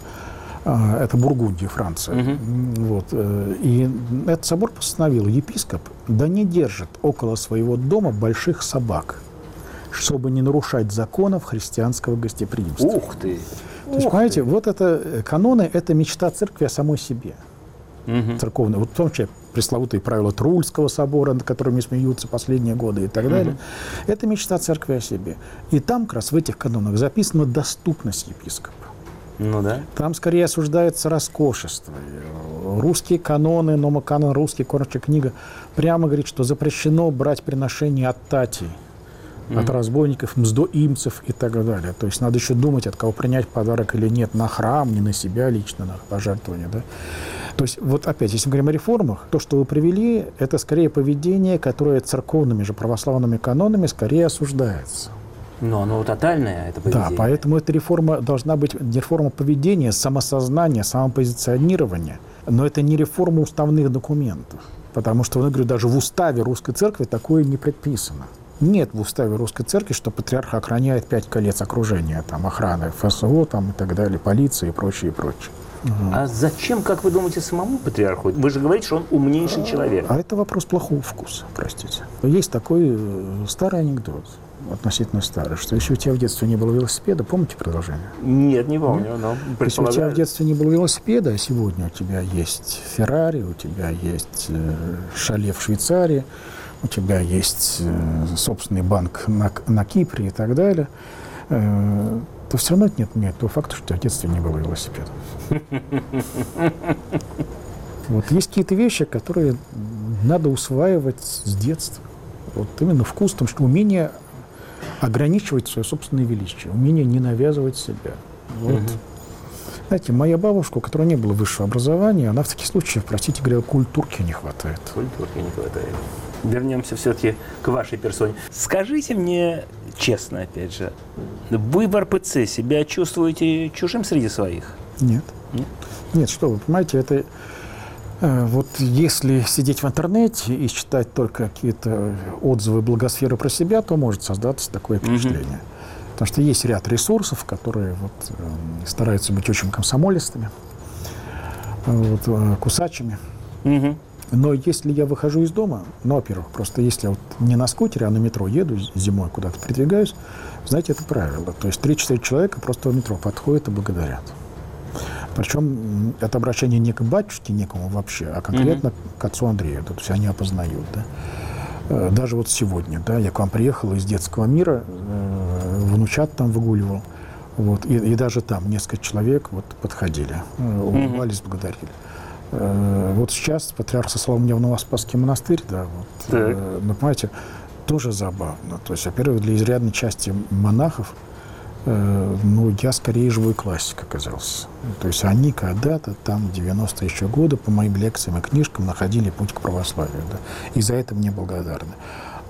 это Бургундия, Франция. Угу. Вот. И этот собор постановил, епископ да не держит около своего дома больших собак, чтобы не нарушать законов христианского гостеприимства. Ух ты! То есть, понимаете, вот это каноны, это мечта церкви о самой себе. Угу. Церковные. Вот в том числе пресловутые правила Трульского собора, над которыми смеются последние годы и так угу. далее. Это мечта церкви о себе. И там как раз в этих канонах записана доступность епископа. Ну да. Там скорее осуждается роскошество. Русские каноны, номоканон, русский короче книга, прямо говорит, что запрещено брать приношения от татей, mm-hmm. от разбойников, мздоимцев и так далее. То есть надо еще думать, от кого принять подарок или нет, на храм, не на себя лично, на пожертвование. Да? То есть вот опять, если мы говорим о реформах, то, что вы привели, это скорее поведение, которое церковными же православными канонами скорее осуждается. Но оно тотальное, это поведение. Да, поэтому эта реформа должна быть не реформа поведения, самосознания, самопозиционирования, но это не реформа уставных документов. Потому что, я говорю, даже в уставе Русской Церкви такое не предписано. Нет в уставе Русской Церкви, что патриарх охраняет пять колец окружения, там, охраны ФСО там, и так далее, полиции и прочее, и прочее. А зачем, как вы думаете, самому патриарху? Вы же говорите, что он умнейший человек. А это вопрос плохого вкуса, простите. Есть такой старый анекдот. Относительно старый, что если у тебя в детстве не было велосипеда, помните продолжение? Нет, не помню, но если у тебя в детстве не было велосипеда, а сегодня у тебя есть Феррари, у тебя есть э, шале в Швейцарии, у тебя есть э, собственный банк на, на Кипре и так далее, э, то все равно нет, нет того факта, что у тебя в детстве не было велосипеда. Вот есть какие-то вещи, которые надо усваивать с детства. Вот именно вкус, потому что умение ограничивать свое собственное величие, умение не навязывать себя. Вот. Угу. Знаете, моя бабушка, у которой не было высшего образования, она в таких случаях, простите, говорила, культурки не хватает. Культурки не хватает. Вернемся все-таки к вашей персоне. Скажите мне честно, опять же, вы в эр пэ цэ себя чувствуете чужим среди своих? Нет. Нет, Нет что вы, понимаете, это... Вот если сидеть в интернете и читать только какие-то отзывы благосферы про себя, то может создаться такое впечатление. Mm-hmm. Потому что есть ряд ресурсов, которые вот, э, стараются быть очень комсомолистами, вот, э, кусачами. Mm-hmm. Но если я выхожу из дома, ну, во-первых, просто если я вот не на скутере, а на метро еду зимой куда-то передвигаюсь, знаете, это правило. То есть три-четыре человека просто в метро подходят и благодарят. Причем это обращение не к батюшке некому вообще, а конкретно mm-hmm. к отцу Андрею. То есть они опознают. Да. Даже вот сегодня, да, я к вам приехал из детского мира, внучат там выгуливал. Вот, и, и даже там несколько человек вот, подходили, улыбались, mm-hmm. благодарили. Вот сейчас патриарх сослал меня в Новоспасский монастырь, да, вот, mm-hmm. но, понимаете, тоже забавно. То есть, во-первых, для изрядной части монахов ну, я скорее живой классик оказался. То есть они когда-то, там, в девяностые еще годы, по моим лекциям и книжкам находили путь к православию. Да, и за это мне благодарны.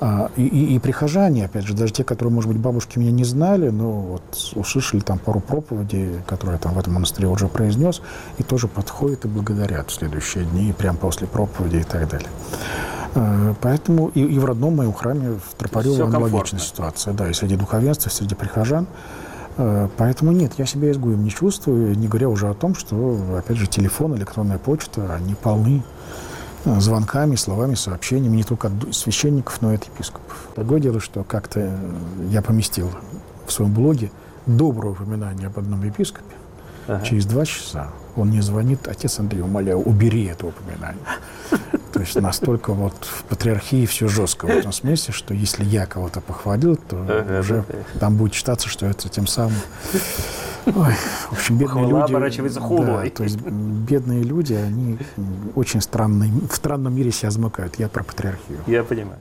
И, и, и прихожане, опять же, даже те, которые, может быть, бабушки меня не знали, но вот услышали там пару проповедей, которые я там в этом монастыре уже произнес, и тоже подходят и благодарят в следующие дни, прямо после проповеди и так далее. Поэтому и, и в родном моем храме в Тропарёво аналогичная ситуация. Да, и среди духовенства, и среди прихожан. Поэтому нет, я себя изгоем не чувствую, не говоря уже о том, что, опять же, телефон, электронная почта, они полны звонками, словами, сообщениями не только от священников, но и от епископов. Другое дело, что как-то я поместил в своем блоге доброе упоминание об одном епископе. Ага. Через два часа он мне звонит: отец Андрей, умоляю, убери это упоминание. То есть настолько вот в патриархии все жестко в этом смысле, что если я кого-то похвалил, то ага, уже там будет считаться, что это тем самым... Ой, в общем, бедные люди... оборачивается хулой. Да, то есть бедные люди, они очень странные, в странном мире себя замыкают. Я про патриархию. Я понимаю.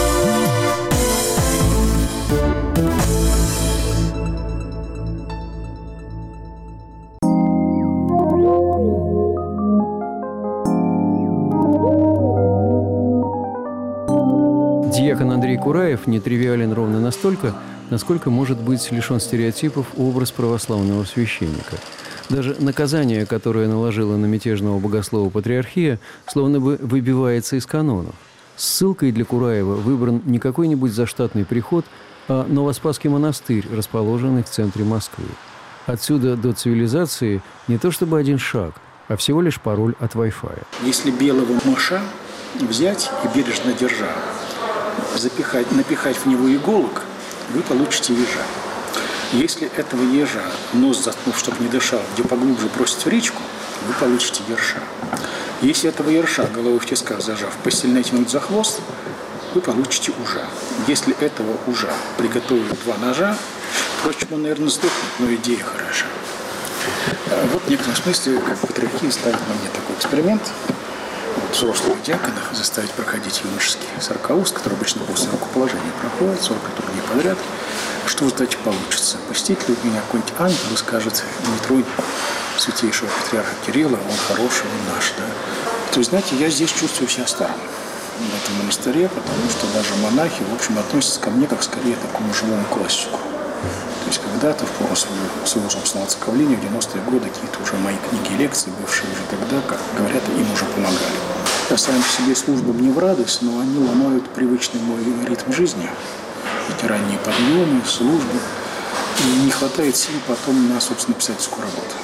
Диакон Андрей Кураев нетривиален ровно настолько, насколько может быть лишен стереотипов образ православного священника. Даже наказание, которое наложила на мятежного богослова патриархия, словно бы выбивается из канонов. Ссылкой для Кураева выбран не какой-нибудь заштатный приход, а Новоспасский монастырь, расположенный в центре Москвы. Отсюда до цивилизации не то чтобы один шаг, а всего лишь пароль от Wi-Fi. Если белого мыша взять и бережно держа, запихать, напихать в него иголок, вы получите ежа. Если этого ежа, нос заткнув, чтобы не дышал, где поглубже бросить в речку, вы получите ерша. Если этого ерша, головой в тисках зажав, посильнее тянуть за хвост, вы получите ужа. Если этого ужа приготовить два ножа, впрочем, он, наверное, сдохнет, но идея хороша. Вот в некотором смысле, как патриархия ставит на мне такой эксперимент. Вот, взрослых диаконов заставить проходить юношеский сорокауст, который обычно после рукоположения проходит, сорок дней подряд. Что в результате получится? Посетит ли у меня какой-нибудь ангел и скажет: не тронь святейшего патриарха Кирилла, он хороший, он наш, да? То есть, знаете, я здесь чувствую себя старым в этом монастыре, потому что даже монахи, в общем, относятся ко мне как скорее к такому живому классику. То есть когда-то, в пору своего, своего собственного церковления, в девяностые годы, какие-то уже мои книги и лекции, бывшие уже тогда, как говорят, им уже помогали. Я сам по себе службам не в радость, но они ломают привычный мой ритм жизни. Эти ранние подъемы, службы. И не хватает сил потом на, собственно, писательскую работу.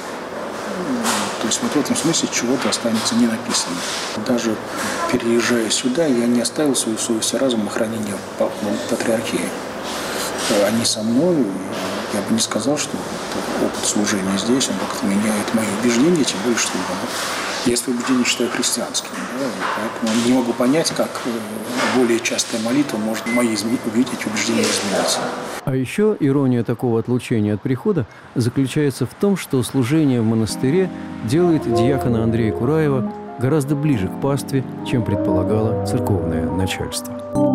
То есть вот в этом смысле чего-то останется не написано. Даже переезжая сюда, я не оставил свою совесть и разум на хранение патриархии. Они со мной, я бы не сказал, что опыт служения здесь, он как-то меняет мои убеждения, тем более, что я свои убеждения считаю христианскими. Да, поэтому не могу понять, как более частая молитва может мои увидеть убеждения измениться. А еще ирония такого отлучения от прихода заключается в том, что служение в монастыре делает диакона Андрея Кураева гораздо ближе к пастве, чем предполагало церковное начальство.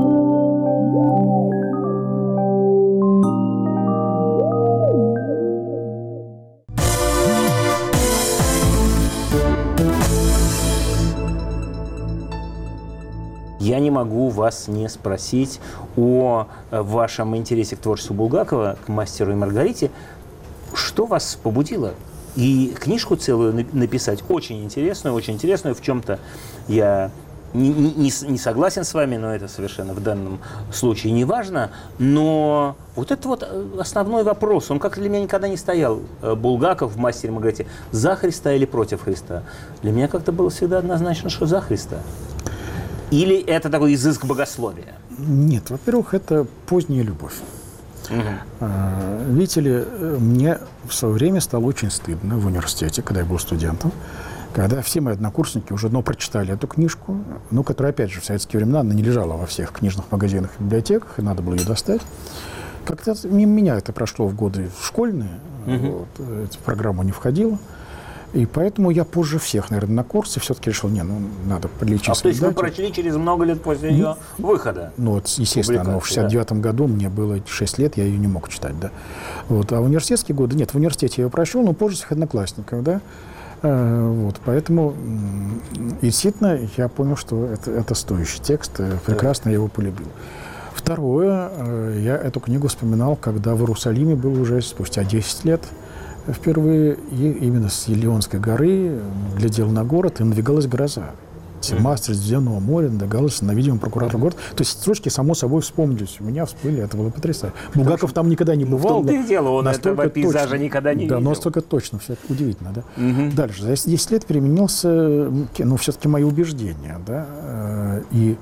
Я не могу вас не спросить о вашем интересе к творчеству Булгакова, к «Мастеру и Маргарите». Что вас побудило? И книжку целую написать, очень интересную, очень интересную. В чем-то я не, не, не согласен с вами, но это совершенно в данном случае не важно. Но вот это вот основной вопрос, он как-то для меня никогда не стоял. Булгаков в «Мастере и Маргарите» за Христа или против Христа? Для меня как-то было всегда однозначно, что за Христа. Или это такой изыск богословия? Нет, во-первых, это поздняя любовь. Угу. Видите ли, мне в свое время стало очень стыдно в университете, когда я был студентом, когда все мои однокурсники уже ну, прочитали эту книжку, ну, которая, опять же, в советские времена она не лежала во всех книжных магазинах и библиотеках, и надо было ее достать. Как-то мимо меня это прошло в годы школьные, угу. вот, эта программа не входила. И поэтому я позже всех, наверное, на курсе все-таки решил, не, ну, надо приличие а, соблюдать. То есть вы прочли через много лет после ее ну, выхода? Ну, вот, естественно, но в шестьдесят девятом да. году мне было шесть лет, я ее не мог читать, да. Вот, а в университетские годы, нет, в университете я ее прочел, но позже своих одноклассников, да. А, вот, поэтому, и действительно, я понял, что это, это стоящий текст, прекрасно я его полюбил. Второе, я эту книгу вспоминал, когда в Иерусалиме был уже спустя десять лет впервые, и именно с Елеонской горы глядел на город, и надвигалась гроза. Тьма Средиземного моря надвигалась на видимом прокуратора города. То есть строчки, само собой, вспомнились. У меня всплыли, это было потрясающе. Булгаков там никогда не бывал. В том-то и дело, он этого пейзажа точно, никогда не да, видел. Да, настолько точно, все это удивительно. Да? Угу. Дальше, за десять лет применился, ну, все-таки мои убеждения. Да? И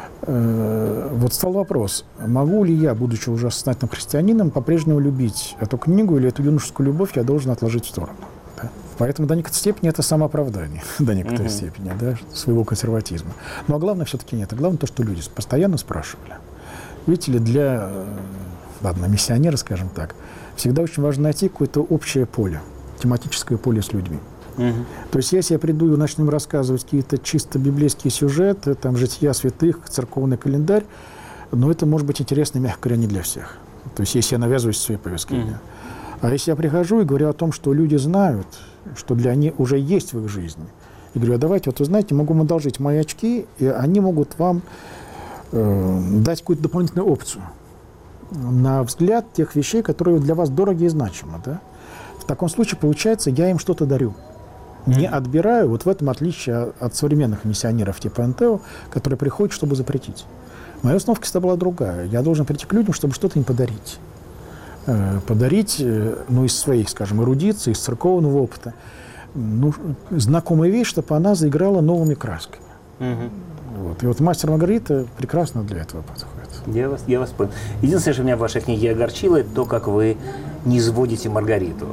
э, вот стал вопрос, могу ли я, будучи уже сознательным христианином, по-прежнему любить эту книгу, или эту юношескую любовь я должен отложить в сторону. Да? Поэтому до некоторой степени это самооправдание, до некоторой uh-huh. степени, да, своего консерватизма. Но главное все-таки нет. А главное то, что люди постоянно спрашивали. Видите ли, для, ладно, миссионера, скажем так, всегда очень важно найти какое-то общее поле, тематическое поле с людьми. Uh-huh. То есть если я приду и начну им рассказывать какие-то чисто библейские сюжеты, там, жития святых, церковный календарь, но это может быть интересно, мягко говоря, не для всех. То есть если я навязываюсь своей повесткой. Uh-huh. А если я прихожу и говорю о том, что люди знают, что для них уже есть в их жизни, и говорю, а давайте, вот вы знаете, могу им одолжить мои очки, и они могут вам э, дать какую-то дополнительную опцию на взгляд тех вещей, которые для вас дороги и значимы. Да? В таком случае, получается, я им что-то дарю. Не отбираю, вот в этом отличие от современных миссионеров типа эн тэ о, которые приходят, чтобы запретить. Моя установка всегда была другая. Я должен прийти к людям, чтобы что-то им подарить. Подарить, ну, из своих, скажем, эрудиций, из церковного опыта, ну, знакомая вещь, чтобы она заиграла новыми красками. Угу. Вот. И вот «Мастер Маргарита» прекрасно для этого подходит. Я вас, я вас понял. Единственное, что меня в вашей книге огорчило, это то, как вы не сводите Маргариту.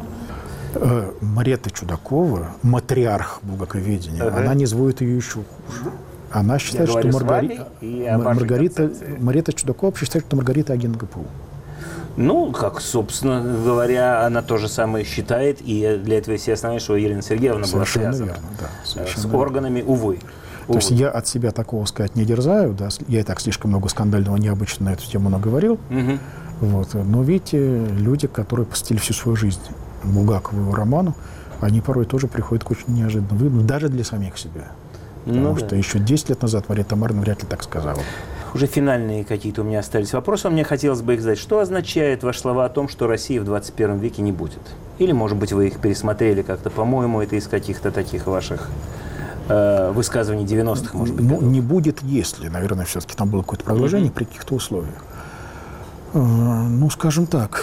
Э, Марета Чудакова, матриарх булгаковедения, ага. она не сводит ее еще хуже. Она считает, что Маргари... Маргарита, Марета Чудакова вообще считает, что Маргарита агент гэ пэ у. Ну, как, собственно говоря, она то же самое считает, и для этого есть основания, что Елена Сергеевна была связана верно, да, с органами, увы. увы. То есть я от себя такого сказать не дерзаю, да, я и так слишком много скандального, необычного на эту тему наговорил, угу. вот, но видите, люди, которые посвятили всю свою жизнь Булгакову и его роману, они порой тоже приходят к очень неожиданным выводам, даже для самих себя. Потому ну, что да. еще десять лет назад Мария Тамаровна вряд ли так сказала. Уже финальные какие-то у меня остались вопросы. Мне хотелось бы их задать. Что означает ваши слова о том, что России в двадцать первом веке не будет? Или, может быть, вы их пересмотрели как-то? По-моему, это из каких-то таких ваших э, высказываний девяностых, может быть? Ну, не будет, если, наверное, все-таки там было какое-то продолжение mm-hmm. при каких-то условиях. Э, ну, скажем так.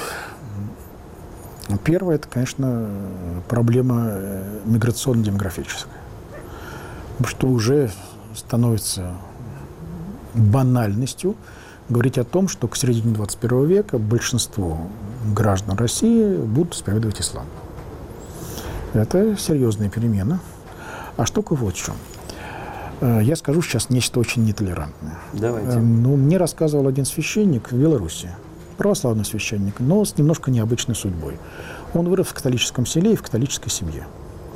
Первое, это, конечно, проблема миграционно-демографическая. Потому что уже становится банальностью говорить о том, что к середине двадцать первого века большинство граждан России будут исповедовать ислам. Это серьезная перемена. А штука вот в чем. Я скажу сейчас нечто очень нетолерантное. Давайте. Ну, мне рассказывал один священник в Беларуси, православный священник, но с немножко необычной судьбой. Он вырос в католическом селе и в католической семье.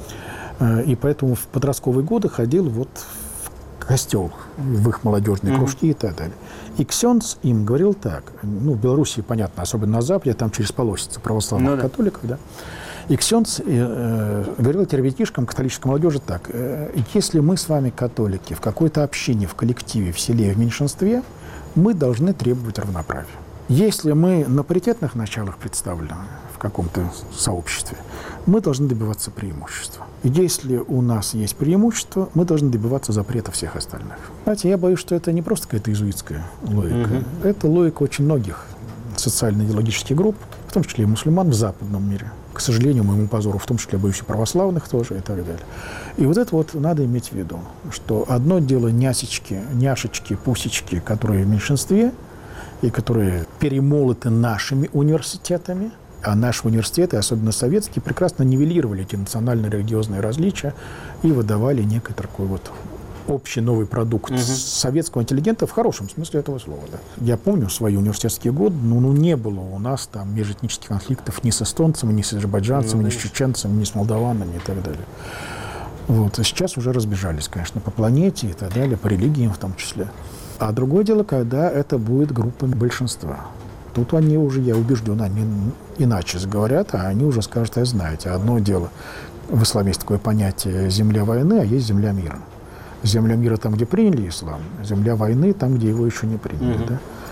И поэтому в подростковые годы ходил вот в костел, в их молодежные mm-hmm. кружки и так далее. И ксенц им говорил так, ну, в Беларуси, понятно, особенно на Западе, там через полосица православных ну, католиков, да. И ксенц э, говорил этим ребятишкам, католической молодежи так, э, если мы с вами, католики, в какой-то общине, в коллективе, в селе, в меньшинстве, мы должны требовать равноправия. Если мы на паритетных началах представлены в каком-то сообществе, мы должны добиваться преимущества. И если у нас есть преимущество, мы должны добиваться запрета всех остальных. Знаете, я боюсь, что это не просто какая-то иезуитская логика. Mm-hmm. Это логика очень многих социально-идеологических групп, в том числе и мусульман в западном мире. К сожалению, моему позору, в том числе, боюсь, и православных тоже и так далее. И вот это вот надо иметь в виду, что одно дело нясечки, няшечки, пусечки, которые в меньшинстве, и которые перемолоты нашими университетами, а наши университеты, особенно советские, прекрасно нивелировали эти национально-религиозные различия и выдавали некий такой вот общий новый продукт угу. советского интеллигента в хорошем смысле этого слова. Да. Я помню свои университетские годы, ну, ну не было у нас там межэтнических конфликтов ни с эстонцами, ни с азербайджанцами, ну, ни с чеченцами, ни с молдаванами и так далее. Вот. А сейчас уже разбежались, конечно, по планете и так далее, по религиям в том числе. А другое дело, когда это будет группа большинства. Тут они уже, я убежден, они иначе говорят, а они уже скажут, а знаете, одно дело, в исламе есть такое понятие земля войны, а есть земля мира. Земля мира там, где приняли ислам, земля войны там, где его еще не приняли. Mm-hmm. Да?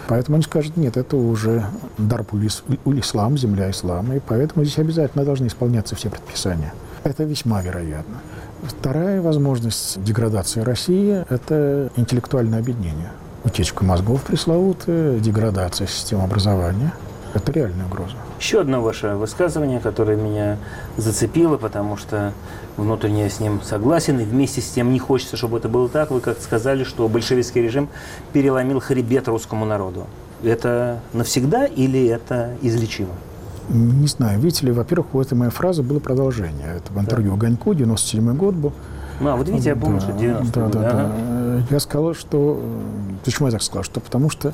Поэтому они скажут, нет, это уже дар ислам, земля ислама, и поэтому здесь обязательно должны исполняться все предписания. Это весьма вероятно. Вторая возможность деградации России – это интеллектуальное объединение. Утечка мозгов пресловутая, деградация системы образования – это реальная угроза. Еще одно ваше высказывание, которое меня зацепило, потому что внутренне я с ним согласен, и вместе с тем не хочется, чтобы это было так. Вы как сказали, что большевистский режим переломил хребет русскому народу. Это навсегда или это излечимо? Не знаю. Видите ли, во-первых, у этой моей фразы было продолжение. Это в интервью да. «Огоньку», девяносто седьмой год был. Ну, а вот видите, я помню, да, что девяностый да, год. Да, да, ага. да. Я сказал, что... Почему я так сказал? Что потому что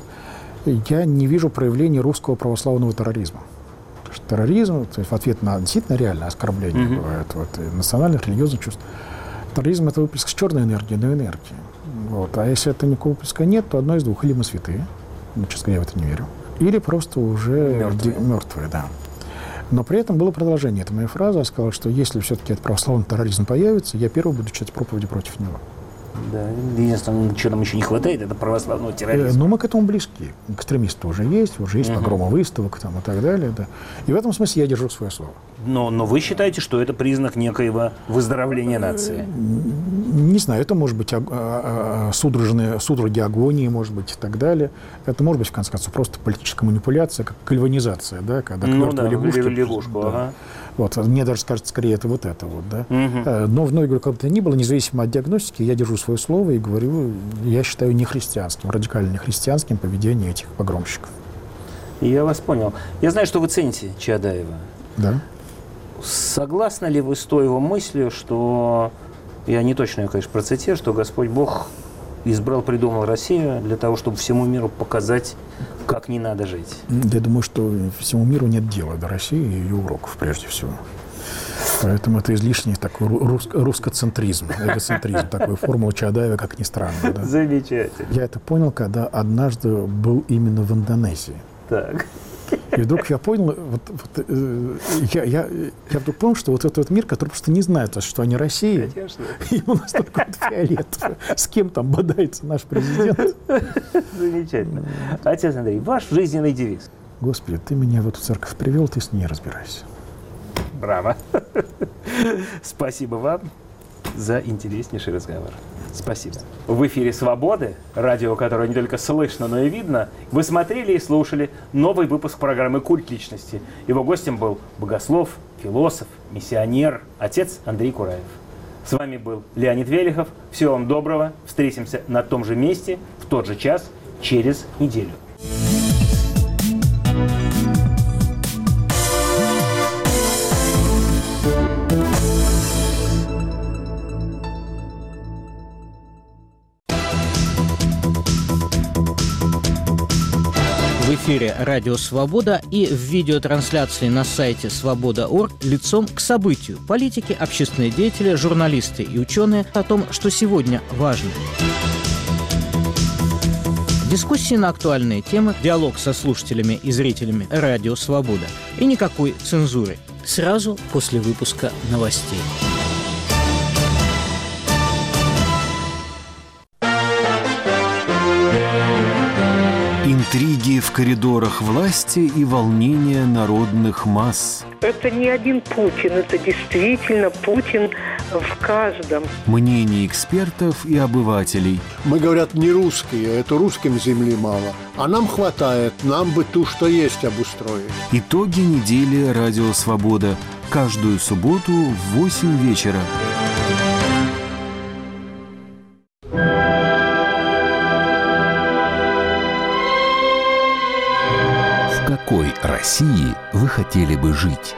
я не вижу проявления русского православного терроризма. Терроризм, то есть в ответ на действительно реальное оскорбление mm-hmm. бывает, вот, национальных, религиозных чувств. Терроризм – это выплеск с черной энергии на энергии. Вот. А если это никакого выплеска нет, то одно из двух. Или мы святые, ну, честно говоря, я в это не верю, или просто уже мертвые. мертвые, да. Но при этом было продолжение этой моей фразы. Я сказал, что если все-таки этот православный терроризм появится, я первый буду читать проповеди против него. Да, единственное, что нам еще не хватает, это православного терроризма. Но мы к этому близки. Экстремисты уже есть, уже есть uh-huh. погромы выставок там, и так далее. Да. И в этом смысле я держу свое слово. Но, но вы считаете, что это признак некоего выздоровления нации? Не знаю, это может быть судорожные, судороги агонии, может быть, и так далее. Это может быть, в конце концов, просто политическая манипуляция, как кальванизация, да, когда ну, к да, лягушке... лягушку, да. ага. Вот, мне даже кажется, скорее, это вот это вот, да. Угу. Но вновь говорю, как бы то ни было, независимо от диагностики, я держу свое слово и говорю, я считаю нехристианским, радикально нехристианским поведение этих погромщиков. Я вас понял. Я знаю, что вы цените Чаадаева. Да. Согласны ли вы с той его мыслью, что, я не точно, конечно, процитирую, что Господь Бог избрал, придумал Россию для того, чтобы всему миру показать, как не надо жить? Я думаю, что всему миру нет дела до России и ее уроков, прежде всего. Поэтому это излишний такой рус- русскоцентризм, эгоцентризм, такой формула Чаадаева, как ни странно. Да? Замечательно. Я это понял, когда однажды был именно в Индонезии. Так. И вдруг я понял, вот, вот, э, я, я, я вдруг понял, что вот этот вот мир, который просто не знает, что они Россия, конечно. Ему настолько вот фиолетово, с кем там бодается наш президент. Замечательно. Отец Андрей, ваш жизненный девиз? Господи, ты меня в эту церковь привел, ты с ней разбирайся. Браво. Спасибо вам за интереснейший разговор. Спасибо. В эфире «Свободы», радио, которое не только слышно, но и видно, вы смотрели и слушали новый выпуск программы «Культ личности». Его гостем был богослов, философ, миссионер, отец Андрей Кураев. С вами был Леонид Велихов. Всего вам доброго. Встретимся на том же месте, в тот же час, через неделю. В эфире «Радио Свобода» и в видеотрансляции на сайте свобода точка орг лицом к событию. Политики, общественные деятели, журналисты и ученые о том, что сегодня важно. Дискуссии на актуальные темы, диалог со слушателями и зрителями «Радио Свобода». И никакой цензуры. Сразу после выпуска новостей. Интриги в коридорах власти и волнения народных масс. Это не один Путин, это действительно Путин в каждом. Мнения экспертов и обывателей. Мы, говорят, не русские, это русским земли мало. А нам хватает, нам бы ту, что есть, обустроить. Итоги недели «Радио Свобода». Каждую субботу в восемь вечера. В какой России вы хотели бы жить?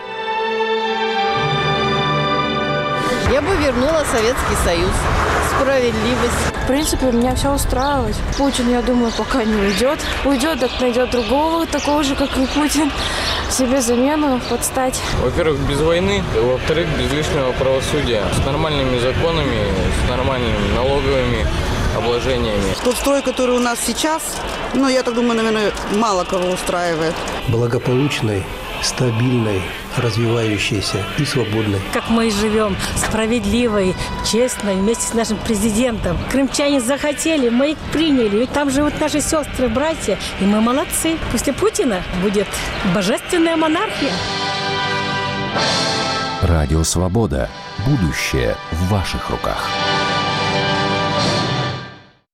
Я бы вернула Советский Союз. Справедливость. В принципе, меня все устраивает. Путин, я думаю, пока не уйдет. Уйдет, так найдет другого, такого же, как и Путин. Себе замену подстать. Во-первых, без войны. Во-вторых, без лишнего правосудия. С нормальными законами, с нормальными налоговыми обложениями. Тот строй, который у нас сейчас, ну, я так думаю, наверное, мало кого устраивает. Благополучной, стабильной, развивающейся и свободной. Как мы и живем, справедливой, честной, вместе с нашим президентом. Крымчане захотели, мы их приняли. Ведь там живут наши сестры, братья, и мы молодцы. После Путина будет божественная монархия. Радио «Свобода». Будущее в ваших руках.